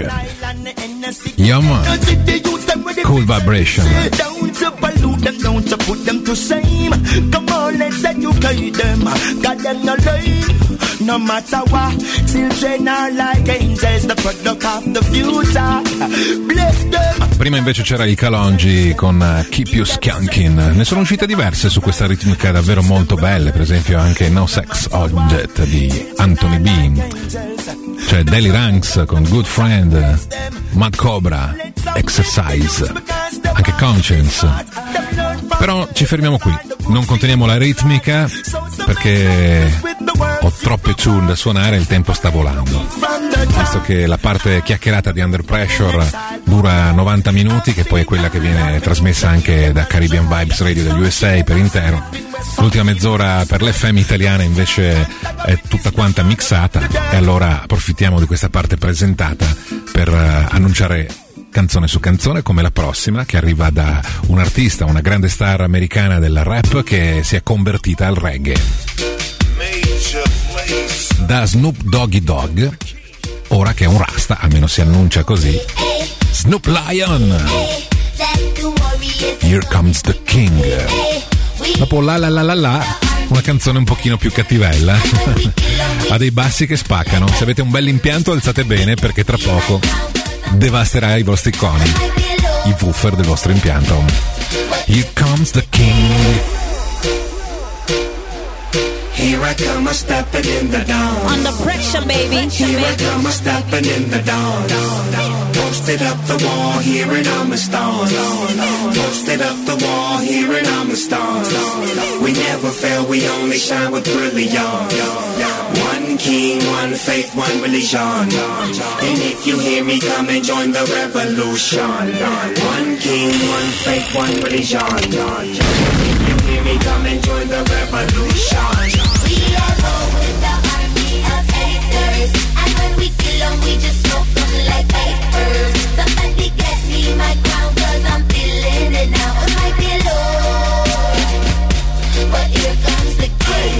Yeah man, cool vibration.
Don't you pollute them, don't you put them to shame. Come on, let's educate them. Got them no lame. No matter what, children are like angels, the product of the future. Bless them.
Prima invece c'era il Kalonji con uh, Keep You Skankin. Ne sono uscite diverse su questa ritmica davvero molto belle, per esempio anche No Sex Object di Anthony B. C'è Daily Ranks con Good Friend, Mad Cobra, Exercise, anche Conscience. Però ci fermiamo qui, non conteniamo la ritmica perché ho troppe tune da suonare e il tempo sta volando. Visto che la parte chiacchierata di Under Pressure dura novanta minuti, che poi è quella che viene trasmessa anche da Caribbean Vibes Radio dell'U S A per intero. L'ultima mezz'ora per l'F M italiana invece è tutta quanta mixata, e allora approfittiamo di questa parte presentata per uh, annunciare canzone su canzone, come la prossima, che arriva da un artista, una grande star americana del rap che si è convertita al reggae. Da Snoop Doggy Dogg, ora che è un rasta, almeno si annuncia così, Snoop Lion, Here Comes the King. Dopo la la la la la, una canzone un pochino più cattivella, ha dei bassi che spaccano. Se avete un bel impianto alzate bene, perché tra poco devasterà i vostri coni, i woofer del vostro impianto. Here Comes the King.
Here I come, I'm stepping in the dawn.
Under pressure, baby.
Here I come, I'm stepping in the dawn. Posted up the wall, hearing I'm a star. Posted up the wall, hearing I'm a star. We never fail, we only shine with brilliance. One king, one faith, one religion. And if you hear me, come and join the revolution. One king, one faith, one religion. If you hear me, come and join the revolution.
We are born with the army of haters, and when we kill them, we just smoke them like vapors. Somebody get me my crown, cause I'm feeling it now on my pillow. But here comes the king.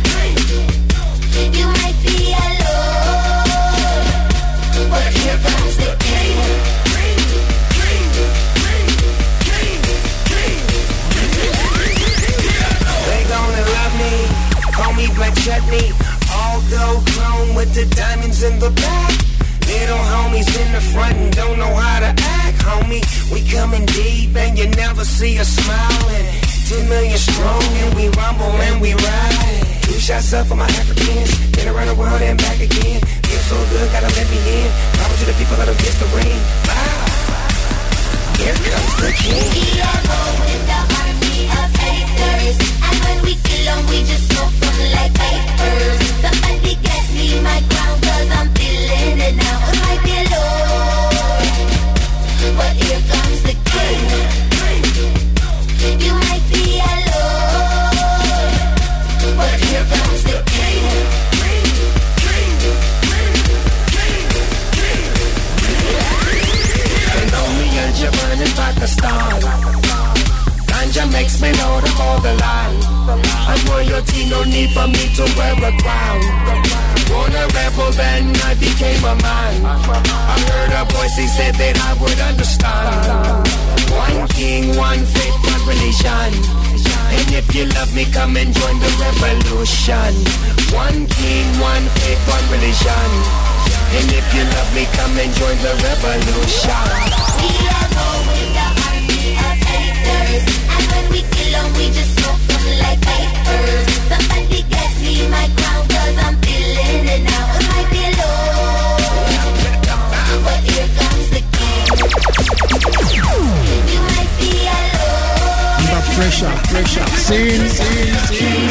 You might be alone, but here comes the king.
Call me Black Chutney, all gold chrome with the diamonds in the back. Little homies in the front and don't know
in deep and you never see us smiling. Ten million strong and we rumble and we ride. Two shots up for my Africans, been around the world and back again. Feel so good, gotta let me in. Power to the people that'll kiss the ring. Wow. Here comes the king.
We are going the army of haters, and when we kill them, we just smoke them like papers. Somebody get me my crown, cause I'm feeling it now. It might be low, but here comes the king. You might be alone, but here comes the king.
They know me and Japan in Pakistan. Ganja makes me know to hold the line. And royalty, no need for me to wear a crown. Born a rebel, then I became a man. I heard a voice, he said that I would understand. One king, one faith, one religion. And if you love me, come and join the revolution. One king, one faith, one religion. And if you love me, come and join the revolution.
We are going the army of haters, and when we kill them, we just smoke them like papers. Somebody get me my crown, cause I'm feeling it now. It might be low, but here comes the king. You might be alone.
Under pressure, pressure. Sin, sin, sin.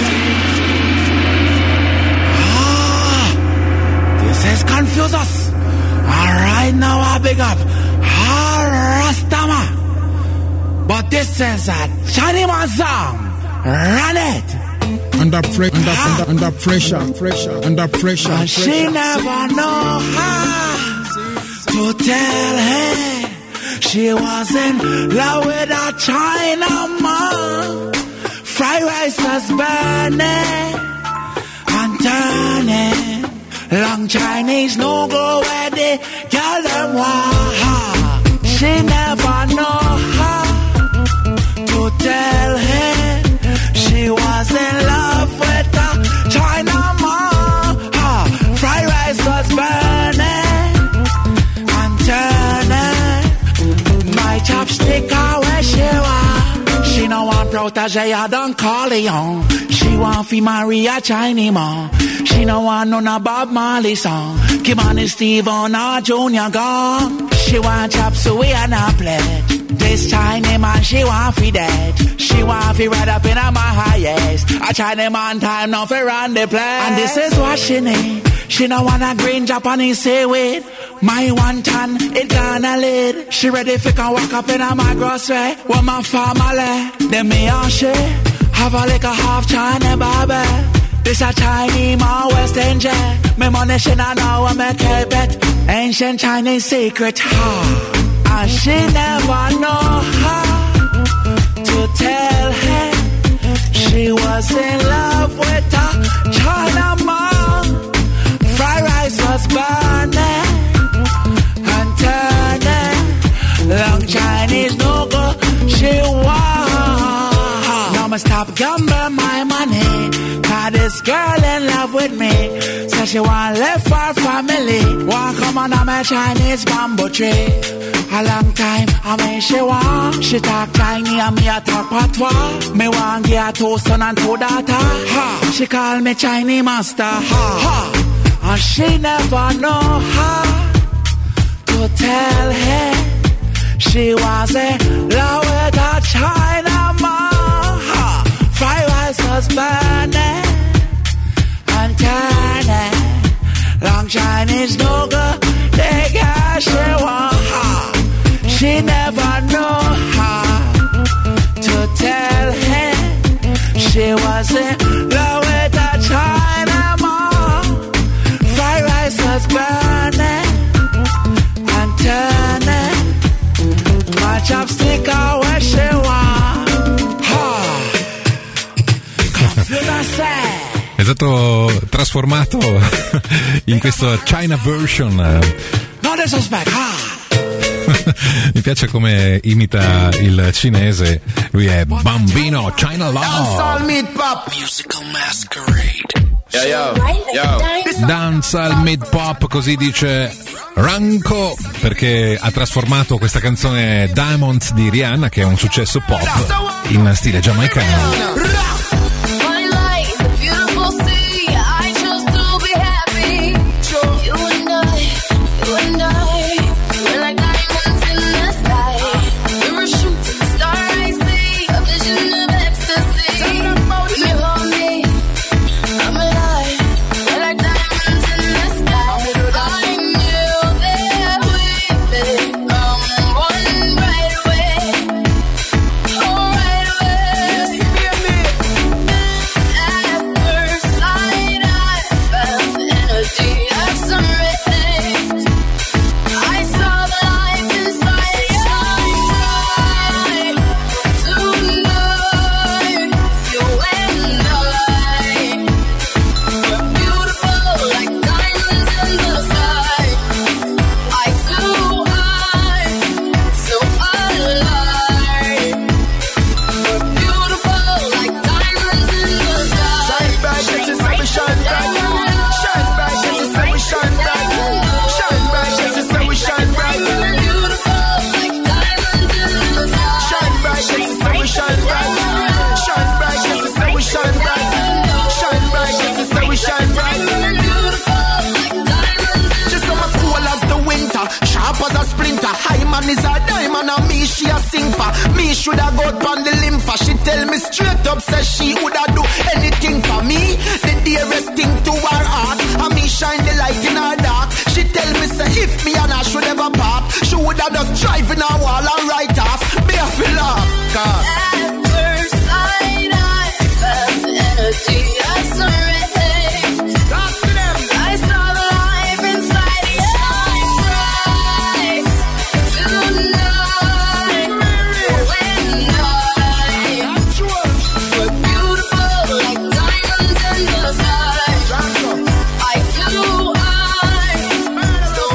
This is confuse us. Alright, now I big up Rastama. But this is a Chinaman song. Run it.
Under, pre- under, under, under pressure, pressure, under pressure.
And
pressure.
she never know how to tell her she was in love with a Chinaman. Fried rice was burning and turning. Long Chinese no go where they girl them want. She never know how to tell her she was in love with a Chinaman. Fried rice was burning and turning. My chopstick are where she was. She no want protege, I don't call it on. She want fi marry a Chinaman. She no want none of Bob Marley song. Kim on Steve on our Junior gone. She want chop so we are not pledge. This Chinaman she want fi dead. She want fi right up in a my highest. A Chinaman time now fi run the place. And this is what she need. She no want a green Japanese seaweed. My one tan, it gonna lead. She ready fi can walk up in a my grocery. With my family. Then me and she have a like a half China baby. This a Chinese man West End. Me money she not know I make her bet. Ancient Chinese secret. Ha. And she never know how to tell her she was in love with a Chinaman. Fried rice was burning and turning. Long Chinese no go she want. Now me stop gambling my money. Cause this girl in love with me. Says she want live for her family. Want come on a my Chinese bamboo tree. A long time, I mean she want. She talk Chinese and me a talk patois. Me want give her two son and two daughter. Ha. She call me Chinese master. Ha. Ha. And she never know how to tell her she was in love with a Chinaman. Ha. Fried rice was burning and turning. Long Chinese no go, they got she want. Ha. She never know how to tell him she was in love with a Chinaman. Fried rice was burning and turning. My chopstick are where she want. Ha. Confused and sad.
È stato trasformato in questo China version.
No disrespect, ha.
Mi piace come imita il cinese. Lui è Bambino China Love.
Musical Masquerade.
Yo, yo, yo.
Danza al mid pop, così dice Ranko, perché ha trasformato questa canzone Diamonds di Rihanna, che è un successo pop, in stile giamaicano.
Is a diamond and me she a sing for. Me shoulda go on the limb for. She tell me straight up, says she woulda do anything for me. The dearest thing to her heart, and me shine the light in her dark. She tell me say if me and her should ever part, she woulda just drive in her wall and write off. Me a feel off, cause
at first sight I felt the energy of surrender.
Talk to them.
I saw the life inside your eyes. Tonight, when I were beautiful like diamonds in the sky. I too, I so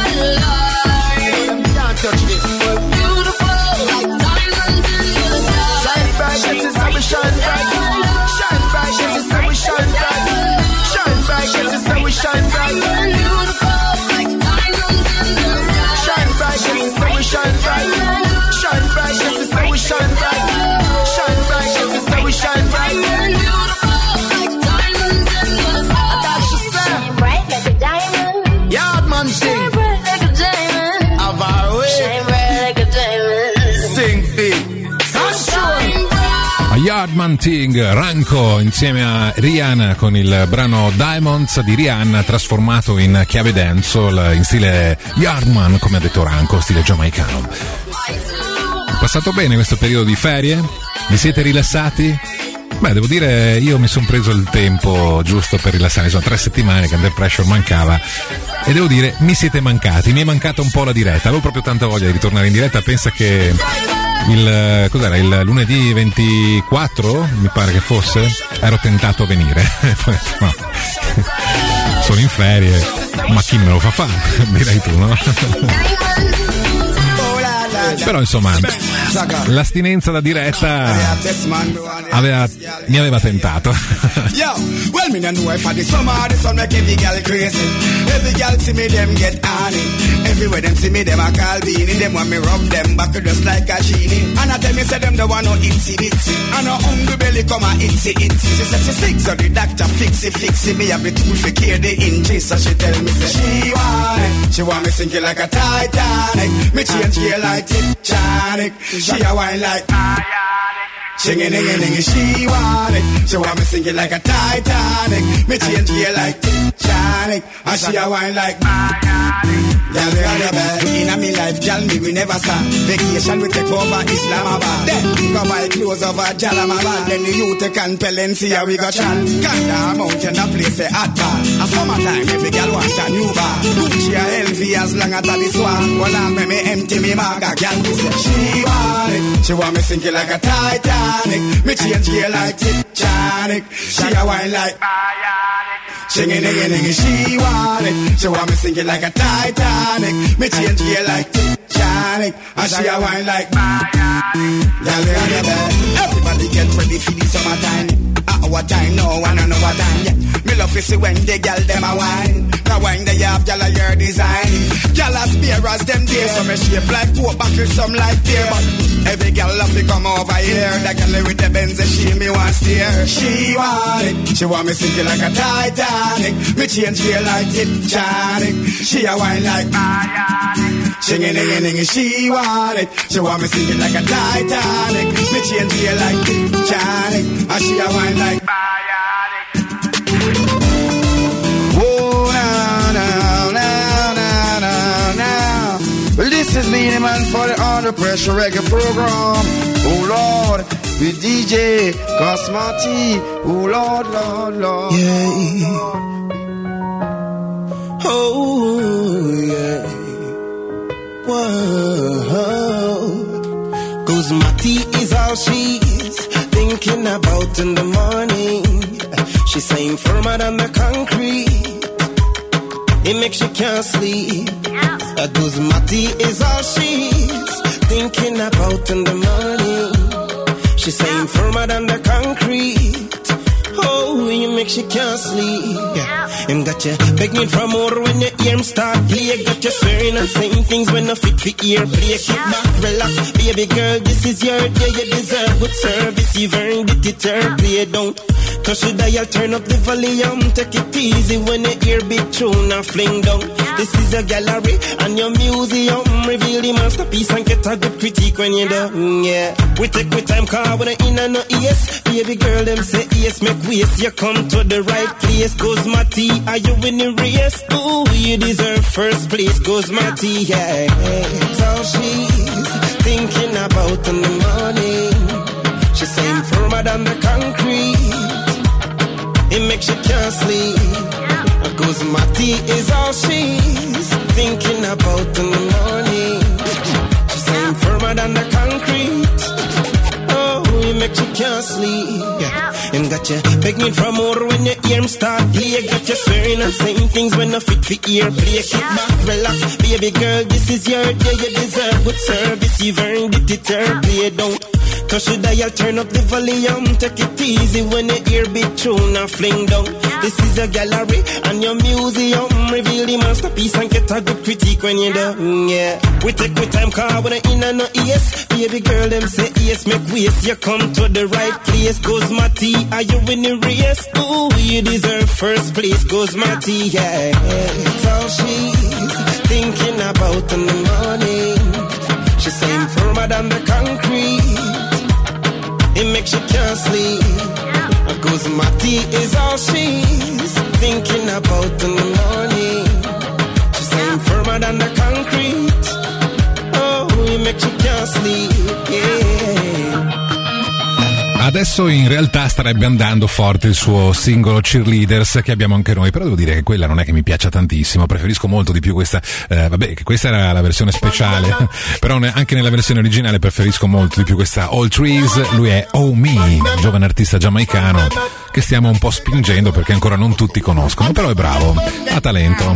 alive.
Can't touch this.
We're beautiful like diamonds in the sky.
Shine bright, this is how we shine bright. Shine bright, this is how we shine bright. Shine bright, this is how we shine bright.
We're beautiful like diamonds in the sky.
Shine bright, this is how we shine bright. Shine bright, this is how we shine bright. Shine bright, this is how we shine bright.
We're beautiful like diamonds in the sky.
That's she said.
Shine bright like a diamond.
Yard man sing.
Shine bright like a diamond.
Of our way.
Shine bright like a diamond.
Sing big.
Shine bright.
A Yardman Ting, Ranko insieme a Rihanna con il brano Diamonds di Rihanna trasformato in chiave dancehall in stile Yardman, come ha detto Ranko, stile giamaicano. Passato bene questo periodo di ferie? Vi siete rilassati? Beh, devo dire, io mi sono preso il tempo giusto per rilassare, sono tre settimane che Under Pressure mancava e devo dire, mi siete mancati, mi è mancata un po' la diretta, avevo proprio tanta voglia di ritornare in diretta, pensa che il, cos'era, il lunedì ventiquattro, mi pare che fosse, ero tentato a venire, poi, no. Sono in ferie, ma chi me lo fa fare, direi tu, no? Però insomma, l'astinenza da diretta aveva, mi aveva tentato.
Yo, well me no know if I the summer the sun make every girl crazy. Every girl see me them get honey. Everywhere them see me them a call beanie. Them want me rub them back just like a genie. And I tell me say them the one no itsy bitsy. And no hungry belly come a itsy itsy. She said she sick so the doctor fix it fix it. Me have the tool for care the inches. So she tell me say she want it. She want me sink it like a Titanic. Me change gear like Titanic. She a wine like Singing, singing, singing, she want it. She want me singing like a Titanic. Me change gear like Titanic. And she a wine like Girl, we are the best. In a me life, girl, me we never stop. Vacation we take over Islamabad. Then go buy clothes over Jalamabad. Then the youth can Palencia we go chat. Kanda mountain a place a hot bar. A summertime every girl want a new bar. Gucci a L V as long as the swag. Well I me me empty me maga. Girl, me say she want it. She want me singing like a Titanic. Me change gear like Titanic. She a wine like Singing, singing, singing, she want it. She want me singing like a Titanic. Me change gear like Titanic. And she a wine like Girl, we on your bed. Everybody get ready for the summertime. At our time, no one and our time. Yeah. Me love
fi see when the gal them a wine. Now wine they have gal a your design. Gal a spare as them there, so me shape like four buckle, some like beer. But every gal love to come over here. That gal with the Benz, she me want steer. She want it, she want me sinking like a Titanic. Me change gear like Titanic. She a wine like Bionic. Singing, singing, she want it. She want me singing like a Titanic. Me change gear like Titanic. And she a wine like Bionic. Oh, now, now, now, now, now, now. Well, this is Beenie Man for the Under Pressure Reggae program. Oh, Lord, with D J Cosmati. Oh, Lord, Lord, Lord.
Yeah. Oh, yeah. Whoa. Cause Matty is all she's thinking about in the morning. She's saying firmer than the concrete. It makes you can't sleep. Uh, Cause Matty is all she's thinking about in the morning. She's saying firmer than the concrete. Oh, you make she can't sleep. Yeah. Him got you begging for more when you hear him start play. Got you swearing and saying things when no fit for ear play. Kick back, relax, baby girl, this is your day. You deserve good service, you've earned it, it's your play. Don't touch the dial, turn up the volume. Take it easy when you hear big tune and fling down. This is a gallery and your museum. Reveal the masterpiece and get a good critique when you're done. Yeah, we take with time, car with the in and no yes. Baby girl, them say yes, make waste. You come to the right place. Goes Matty, are you in the race? Ooh, you deserve first place. Goes Matty, yeah. It's all she's thinking about in the morning. She's saying firmer than the concrete. It makes you can't sleep. Cause Matty is all she's thinking about in the morning. She's saying firmer than the concrete. Oh, it makes you can't sleep. Yeah. And got you begging for more when you hear him start play. Got you swearing and saying things when no fit for ear play. Kick back, relax, baby girl, this is your day. You deserve good service, you've earned it, it's your play. Don't touch the dial, turn up the volume. Take it easy when you hear big tune and fling down. This is a gallery and your museum. Reveal the masterpiece and get a good critique when you're done. Yeah, we take with time, car with the in and no yes. Baby girl, them say yes, make waste. You come to the right place. Goes Matty, are you in the race? Ooh, you deserve first place. Goes Matty, yeah. It's all she's thinking about in the morning. She's saying firmer than the concrete. It makes you can't sleep. Cause Matty is all she's thinking about in the morning. She's saying firmer than the concrete. Oh, it makes you can't sleep. Yeah.
Adesso in realtà starebbe andando forte il suo singolo Cheerleaders che abbiamo anche noi, però devo dire che quella non è che mi piaccia tantissimo, preferisco molto di più questa, eh, vabbè, che questa era la versione speciale, però anche nella versione originale preferisco molto di più questa All Trees. Lui è Oh Me, giovane artista giamaicano che stiamo un po' spingendo perché ancora non tutti conoscono, però è bravo, ha talento.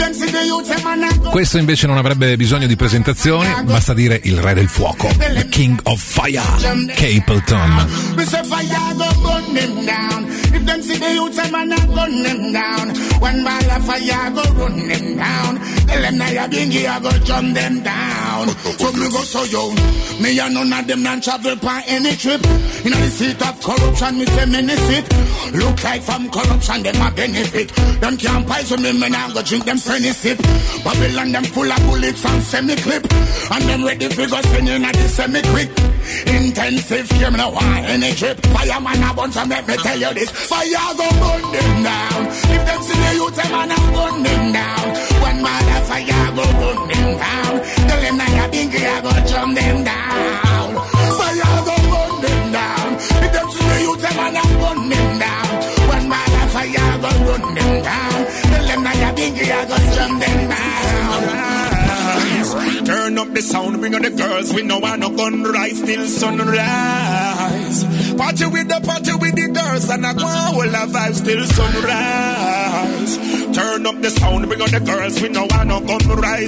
Questo invece non avrebbe bisogno di presentazioni, basta dire il re del fuoco, the King of Fire, Capleton.
We say fire go burn them down. If them see the youth, them a not gun them down. One ball of fire go run them down. Tell them now you bingy, I go jump them down. So me go so young. Me and none of them non travel by any trip. You know the seat of corruption, me say many sit. Look like from corruption, them a benefit. Them can't poison me, me now go drink them penny sip. Babylon them full of bullets and semi-clip. And them ready for go spin in at the semi-quick. Intensive care, me no want any trip. Fireman a bunch and let me tell you this. Fire go burn them down. If them see the youth, them a not burn them down. One mother fire go burn them down. Tell them now you bingy, I go jump them down. Fire go burn them down. If them see the youth, them a not burn them down. One mother fire go run them down. Tell them now you bingy, I go jump them down. Turn up the sound, bring on the girls. We know I no gun rise till sunrise. Party with the party with the girls, and I go all the vibes till sunrise. Turn up the sound, bring on the girls. We know I no gun rise,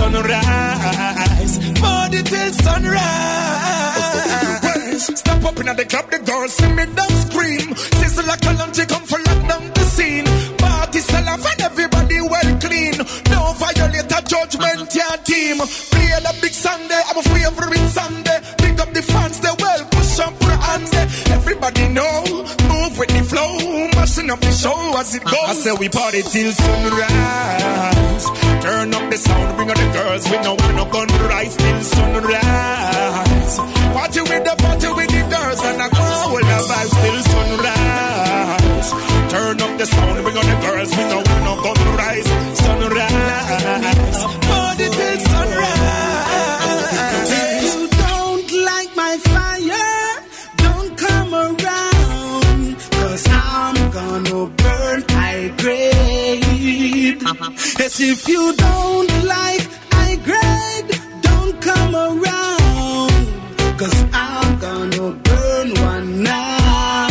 sunrise. Party till sunrise. Step up in the club, the girls see me down scream. Sizzle like a lunch, come for lock down the scene. Judgment yeah, team. Play the big Sunday, I'm a favorite Sunday. Pick up the fans, they well push up your hands. Everybody know, move with the flow, mashing up the show as it goes. I say we party till sunrise. Turn up the sound, bring out the girls. We know we're not gonna rise till sunrise. Party with the party with the girls, and I go hold the vibes till sunrise. Turn up the sound, bring out the girls. We know we're not gonna rise. Sunrise, party till sunrise.
If you don't like my fire, don't come around, 'cause I'm gonna burn high grade. Yes, if you don't like high grade, don't come around, 'cause I'm gonna burn one now.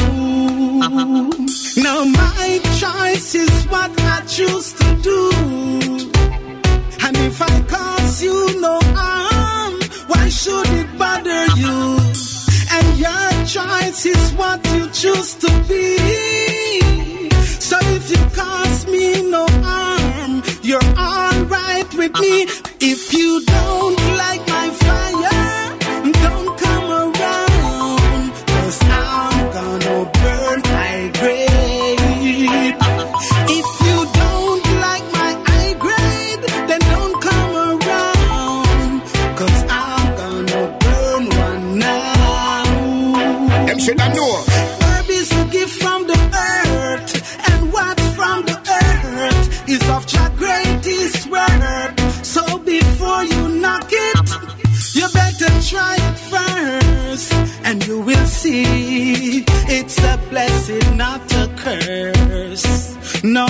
Now my choice is what I choose to do. And if I cause you no harm, why should it bother you? And your choice is what you choose to be. So if you cause me no harm, you're alright with me. If you don't like my fire, don't come around, 'cause I'm gonna burn high grade. If you don't like my high grade, then don't come around, 'cause I'm gonna burn one now.
Them should I know.
Herb is a gift from the earth, and what's from the earth is of your greatest worth. So before you knock it, you better try it first, and you will see it's a blessing, not a curse. No.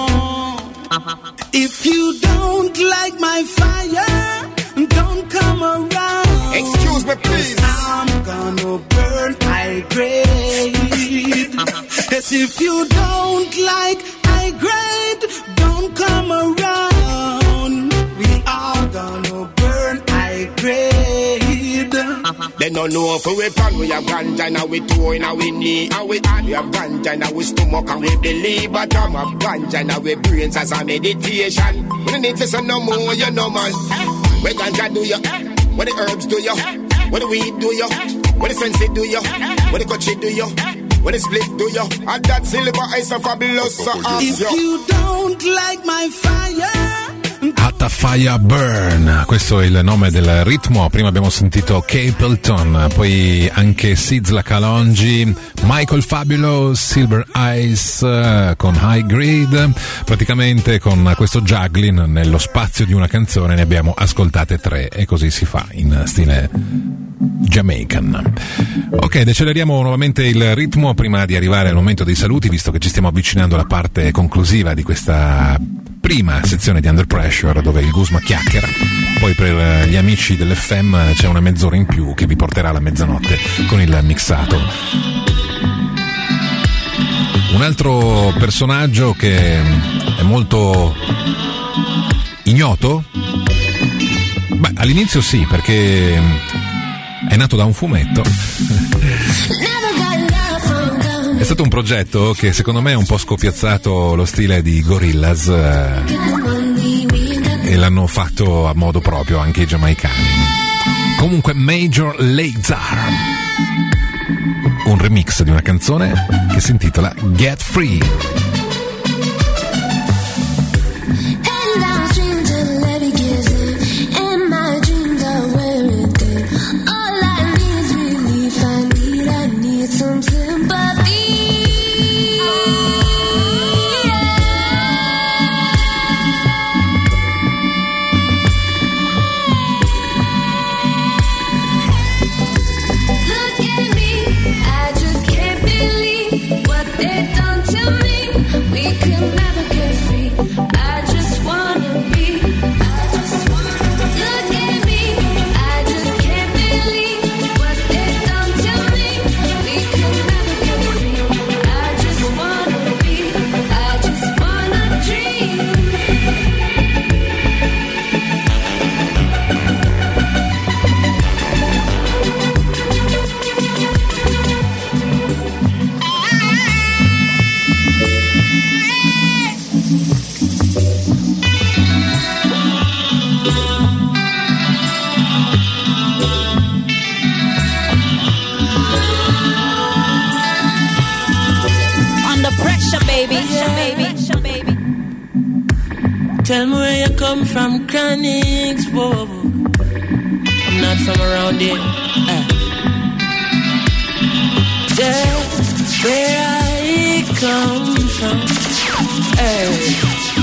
If you don't like my fire, don't come around.
Excuse me, please.
I'm gonna burn high grade. Yes, if you don't like high grade, don't come around. We are gonna burn high grade.
They don't know for we pan, we have ganja now we toe in our knee. And we hand, we have ganja now we stomach and we believe. But I'm have ganja now we brains as a meditation. We don't need to say no more, you know man. What ganja do you? What the herbs do you? What the weed do you? What the sensei do you? What the cochi do you? What the split do you? And that silver ice of fabulous so
If you don't like my fire,
Atta Fire Burn, questo è il nome del ritmo. Prima abbiamo sentito Capleton, poi anche Sizzla Kalonji, Michael Fabulous, Silver Ice uh, con High Grade. Praticamente con questo juggling nello spazio di una canzone ne abbiamo ascoltate tre, e così si fa in stile Jamaican. Ok, deceleriamo nuovamente il ritmo prima di arrivare al momento dei saluti, visto che ci stiamo avvicinando alla parte conclusiva di questa prima sezione di Under Pressure, dove il Guzma chiacchiera. Poi per gli amici dell'F M c'è una mezz'ora in più che vi porterà alla mezzanotte con il mixato. Un altro personaggio che è molto ignoto? Beh, all'inizio sì, perché è nato da un fumetto. È stato un progetto che secondo me è un po' scopiazzato lo stile di Gorillaz, eh, e l'hanno fatto a modo proprio anche i giamaicani. Comunque Major Lazer, un remix di una canzone che si intitola Get Free.
Look at me, I just can't believe what they done to me.
Pressure, baby. Pressure, baby. Pressure, baby.
Tell me where you come from, Chronixx. Whoa, whoa. I'm not from around here. Uh. Yeah, where I come from. Hey.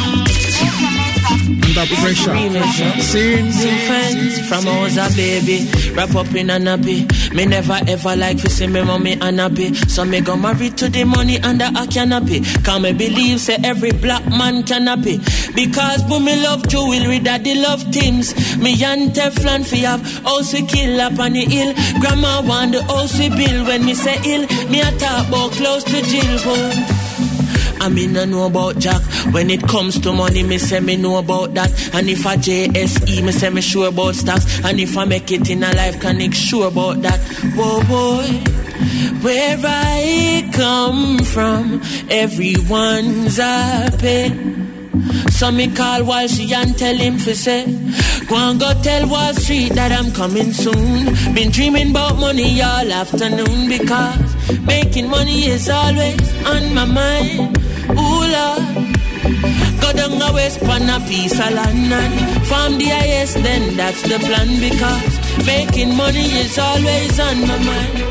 Under pressure.
Sing, sing friends from Oza, baby. Wrap up in a nappy. Me never ever like to see me mommy unhappy. So me go married to the money under a canopy. Can me believe say every black man can happy. Because boom me love jewelry, daddy love things. Me and Teflon fi have house we kill up on the hill. Grandma want the house we build. When me say ill, me a talk about close to jail. I mean I know about Jack. When it comes to money, me say me know about that. And if I J S E, me say me sure about stocks. And if I make it in a life, can I sure about that. Whoa boy, where I come from, everyone's happy. So me call Wall Street and tell him for say, go and go tell Wall Street that I'm coming soon. Been dreaming about money all afternoon. Because making money is always on my mind. Ooh Lord, go down a west pan a piece of land and farm the highest, then that's the plan. Because making money is always on my mind.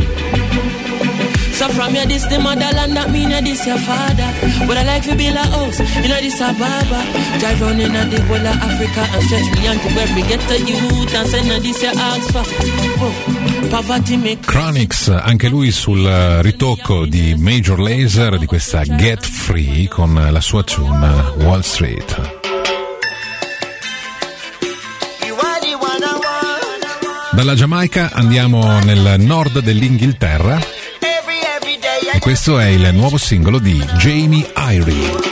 So from your this the motherland, that mean this your father. But I like to build a house, you know this a barber. Drive round in a the whole of Africa and stretch me until where we get to youth and say no this your ask for. Oh.
Chronixx, anche lui sul ritocco di Major Lazer di questa Get Free con la sua tune Wall Street. Dalla Giamaica andiamo nel nord dell'Inghilterra e questo è il nuovo singolo di Jamie Irie.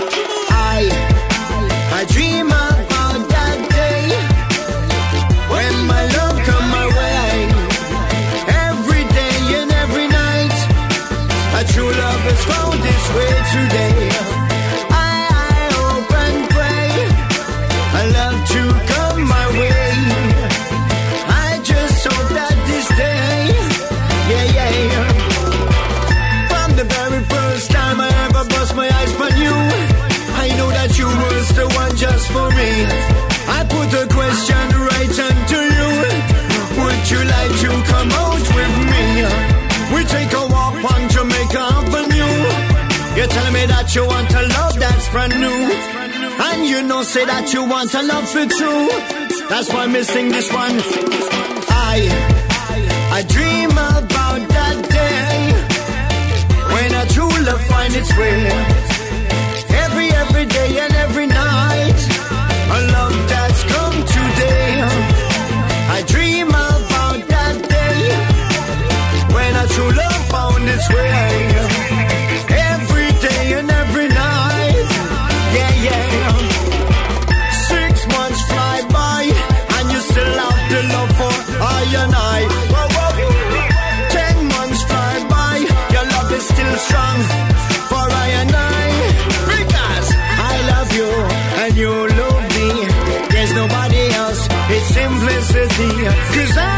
Found its way today. I, I hope and pray I love to come my way. I just hope that this day, yeah, yeah, yeah. From the very first time I ever bust my eyes on you, I know that you was the one just for me. I put a question right unto you. Would you like to come out with me? We take a walk on Jamaica Avenue. You're telling me that you want a love that's brand new. And you know say that you want a love for true. That's why me sing this one. I, I dream about that day when a true love find its way. Every, every day and every night, a love that's come today. I dream about that day when a true love found its way. Every day and every night, yeah, yeah. Six months fly by and you still have the love for I and I. Whoa, whoa. Ten months fly by, your love is still strong for I and I. Because I love you and you love me. There's nobody else, it's simplicity. Cause I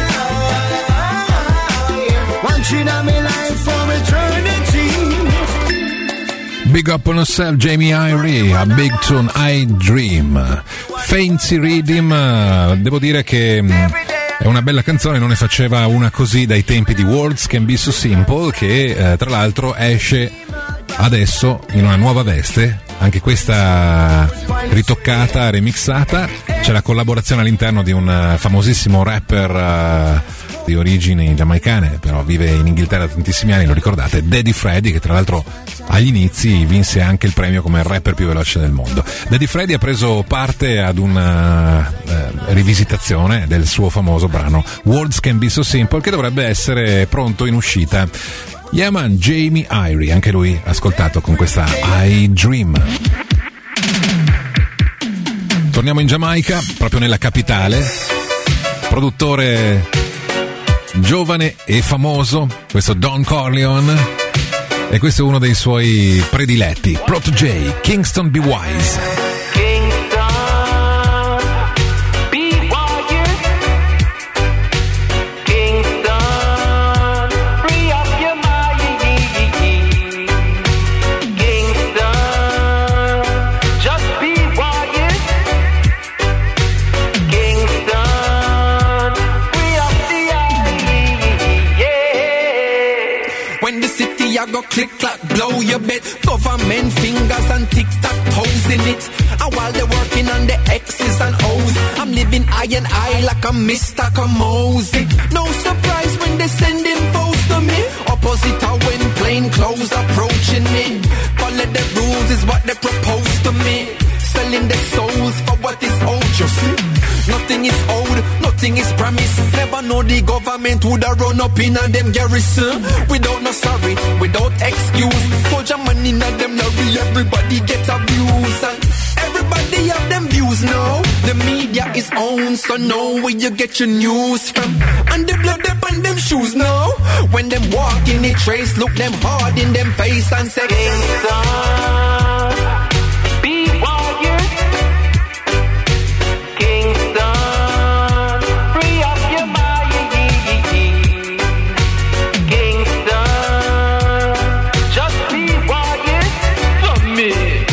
want you in my life for eternity.
Big up on yourself, Jamie Irie, a big tune, I Dream. Fancy Rhythm, devo dire che è una bella canzone, non ne faceva una così dai tempi di Words Can Be So Simple, che eh, tra l'altro esce adesso in una nuova veste, anche questa ritoccata, remixata. C'è la collaborazione all'interno di un famosissimo rapper uh, di origini giamaicane, però vive in Inghilterra da tantissimi anni, lo ricordate, Daddy Freddy, che tra l'altro agli inizi vinse anche il premio come il rapper più veloce del mondo. Daddy Freddy ha preso parte ad una eh, rivisitazione del suo famoso brano Words Can Be So Simple, che dovrebbe essere pronto in uscita. Yeah man, Jamie Irie, anche lui ascoltato con questa I Dream. Torniamo in Giamaica, proprio nella capitale. Produttore giovane e famoso, questo Don Corleone, e questo è uno dei suoi prediletti, Proto J, Kingston Be Wise.
Kingston,
When the city I go click clack blow your bed. Government fingers and tic tac toes in it. And while they're working on the X's and O's, I'm living eye and eye like a Mister Kamosi. No surprise when they send infos to me. Opposite of when plain clothes approaching me. Follow the rules is what they propose to me. Selling their souls for what is owed, you see. Nothing is owed, nothing is promised. Never know the government would have run up in a them garrison. Without no sorry, without excuse. Soldier money in a them lorry, everybody get abused. And everybody have them views now. The media is owned, so know where you get your news from. And the blood up on them shoes now. When them walk in the trace, look them hard in them face and say, Kingston, be warriors. Kingston, free up your mind. Kingston, just be warriors for me.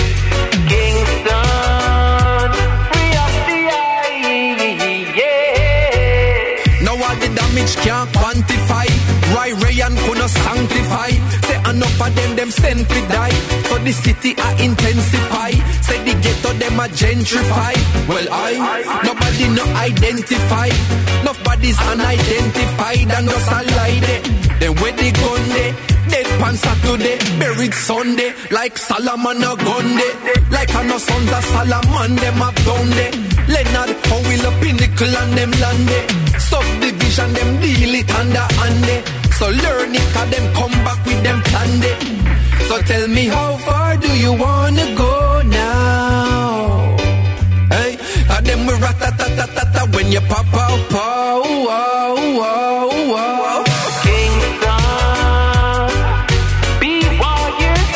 Kingston, free up the eye, yeah. Now all the damage can't quantify. Ray Ray and couldn't sanctify. Say enough of them, them sent to die. So the city I intensify. Say the ghetto them a gentrify. Well I, nobody no identify. Nobody's unidentified and just a lie there. Then where the gun there? Dead pan Saturday, buried Sunday. Like Solomon a gun there. Like a no sons of Solomon them have done there. Leonard Howell a pinnacle and them land there. Subdivision them deal it under under. So learn it cause them come back with them plan there. So tell me how far do you wanna go now? Hey, and them we rat-a-tat-tat-tat when you pop out, pow, wow, wow, wow. Kingston, be warriors.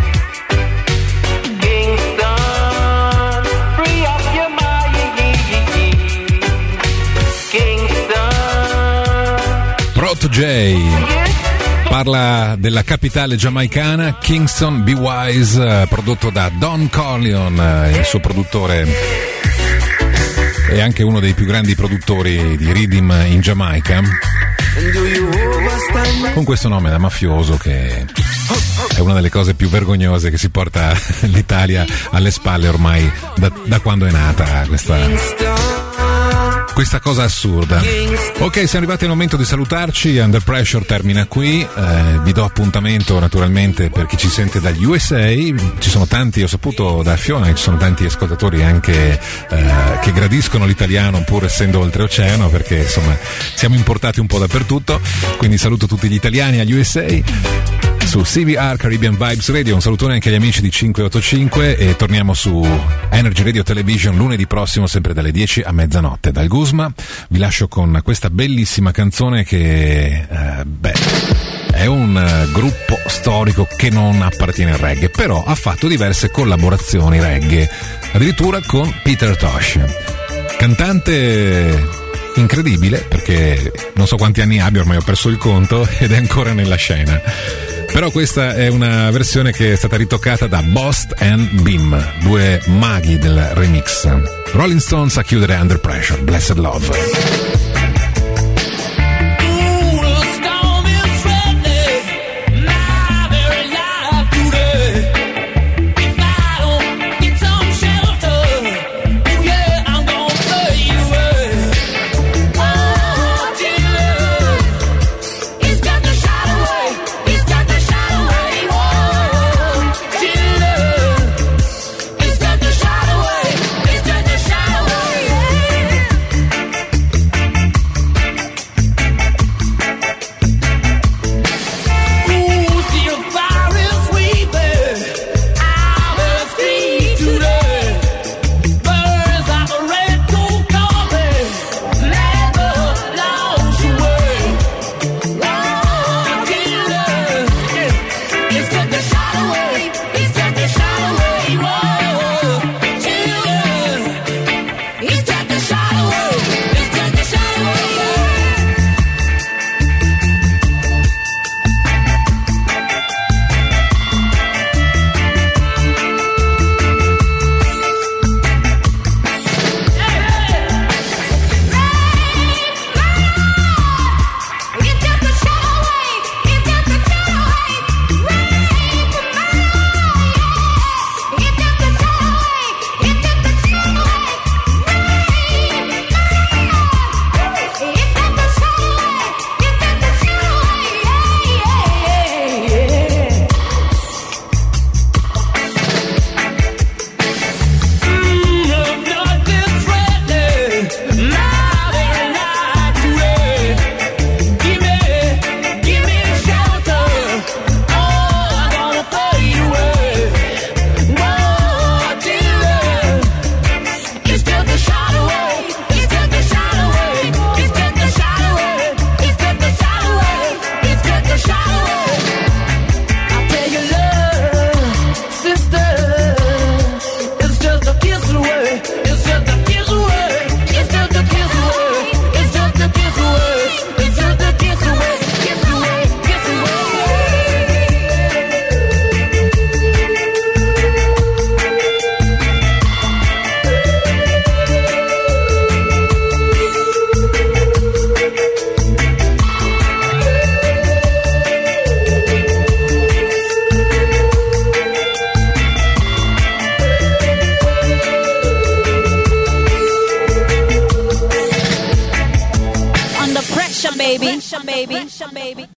Kingston, free up your mind. Kingston.
Proto J parla della capitale giamaicana, Kingston, Be Wise, prodotto da Don Corleone, il suo produttore è anche uno dei più grandi produttori di rhythm in Giamaica, con questo nome da mafioso che è una delle cose più vergognose che si porta l'Italia alle spalle ormai da, da quando è nata questa questa cosa assurda. Ok, siamo arrivati al momento di salutarci. Under Pressure termina qui, eh, vi do appuntamento naturalmente per chi ci sente dagli U S A. Ci sono tanti, ho saputo da Fiona che ci sono tanti ascoltatori anche eh, che gradiscono l'italiano pur essendo oltreoceano, perché insomma siamo importati un po' dappertutto, quindi saluto tutti gli italiani agli U S A su C V R Caribbean Vibes Radio. Un salutone anche agli amici di cinque otto cinque e torniamo su Energy Radio Television lunedì prossimo sempre dalle dieci a mezzanotte. Dal Guzma vi lascio con questa bellissima canzone che eh, beh è un uh, gruppo storico che non appartiene al reggae, però ha fatto diverse collaborazioni reggae, addirittura con Peter Tosh, cantante incredibile perché non so quanti anni abbia, ormai ho perso il conto, ed è ancora nella scena. Però questa è una versione che è stata ritoccata da Bost and Beam, due maghi del remix. Rolling Stones a chiudere Under Pressure, Blessed Love.
baby.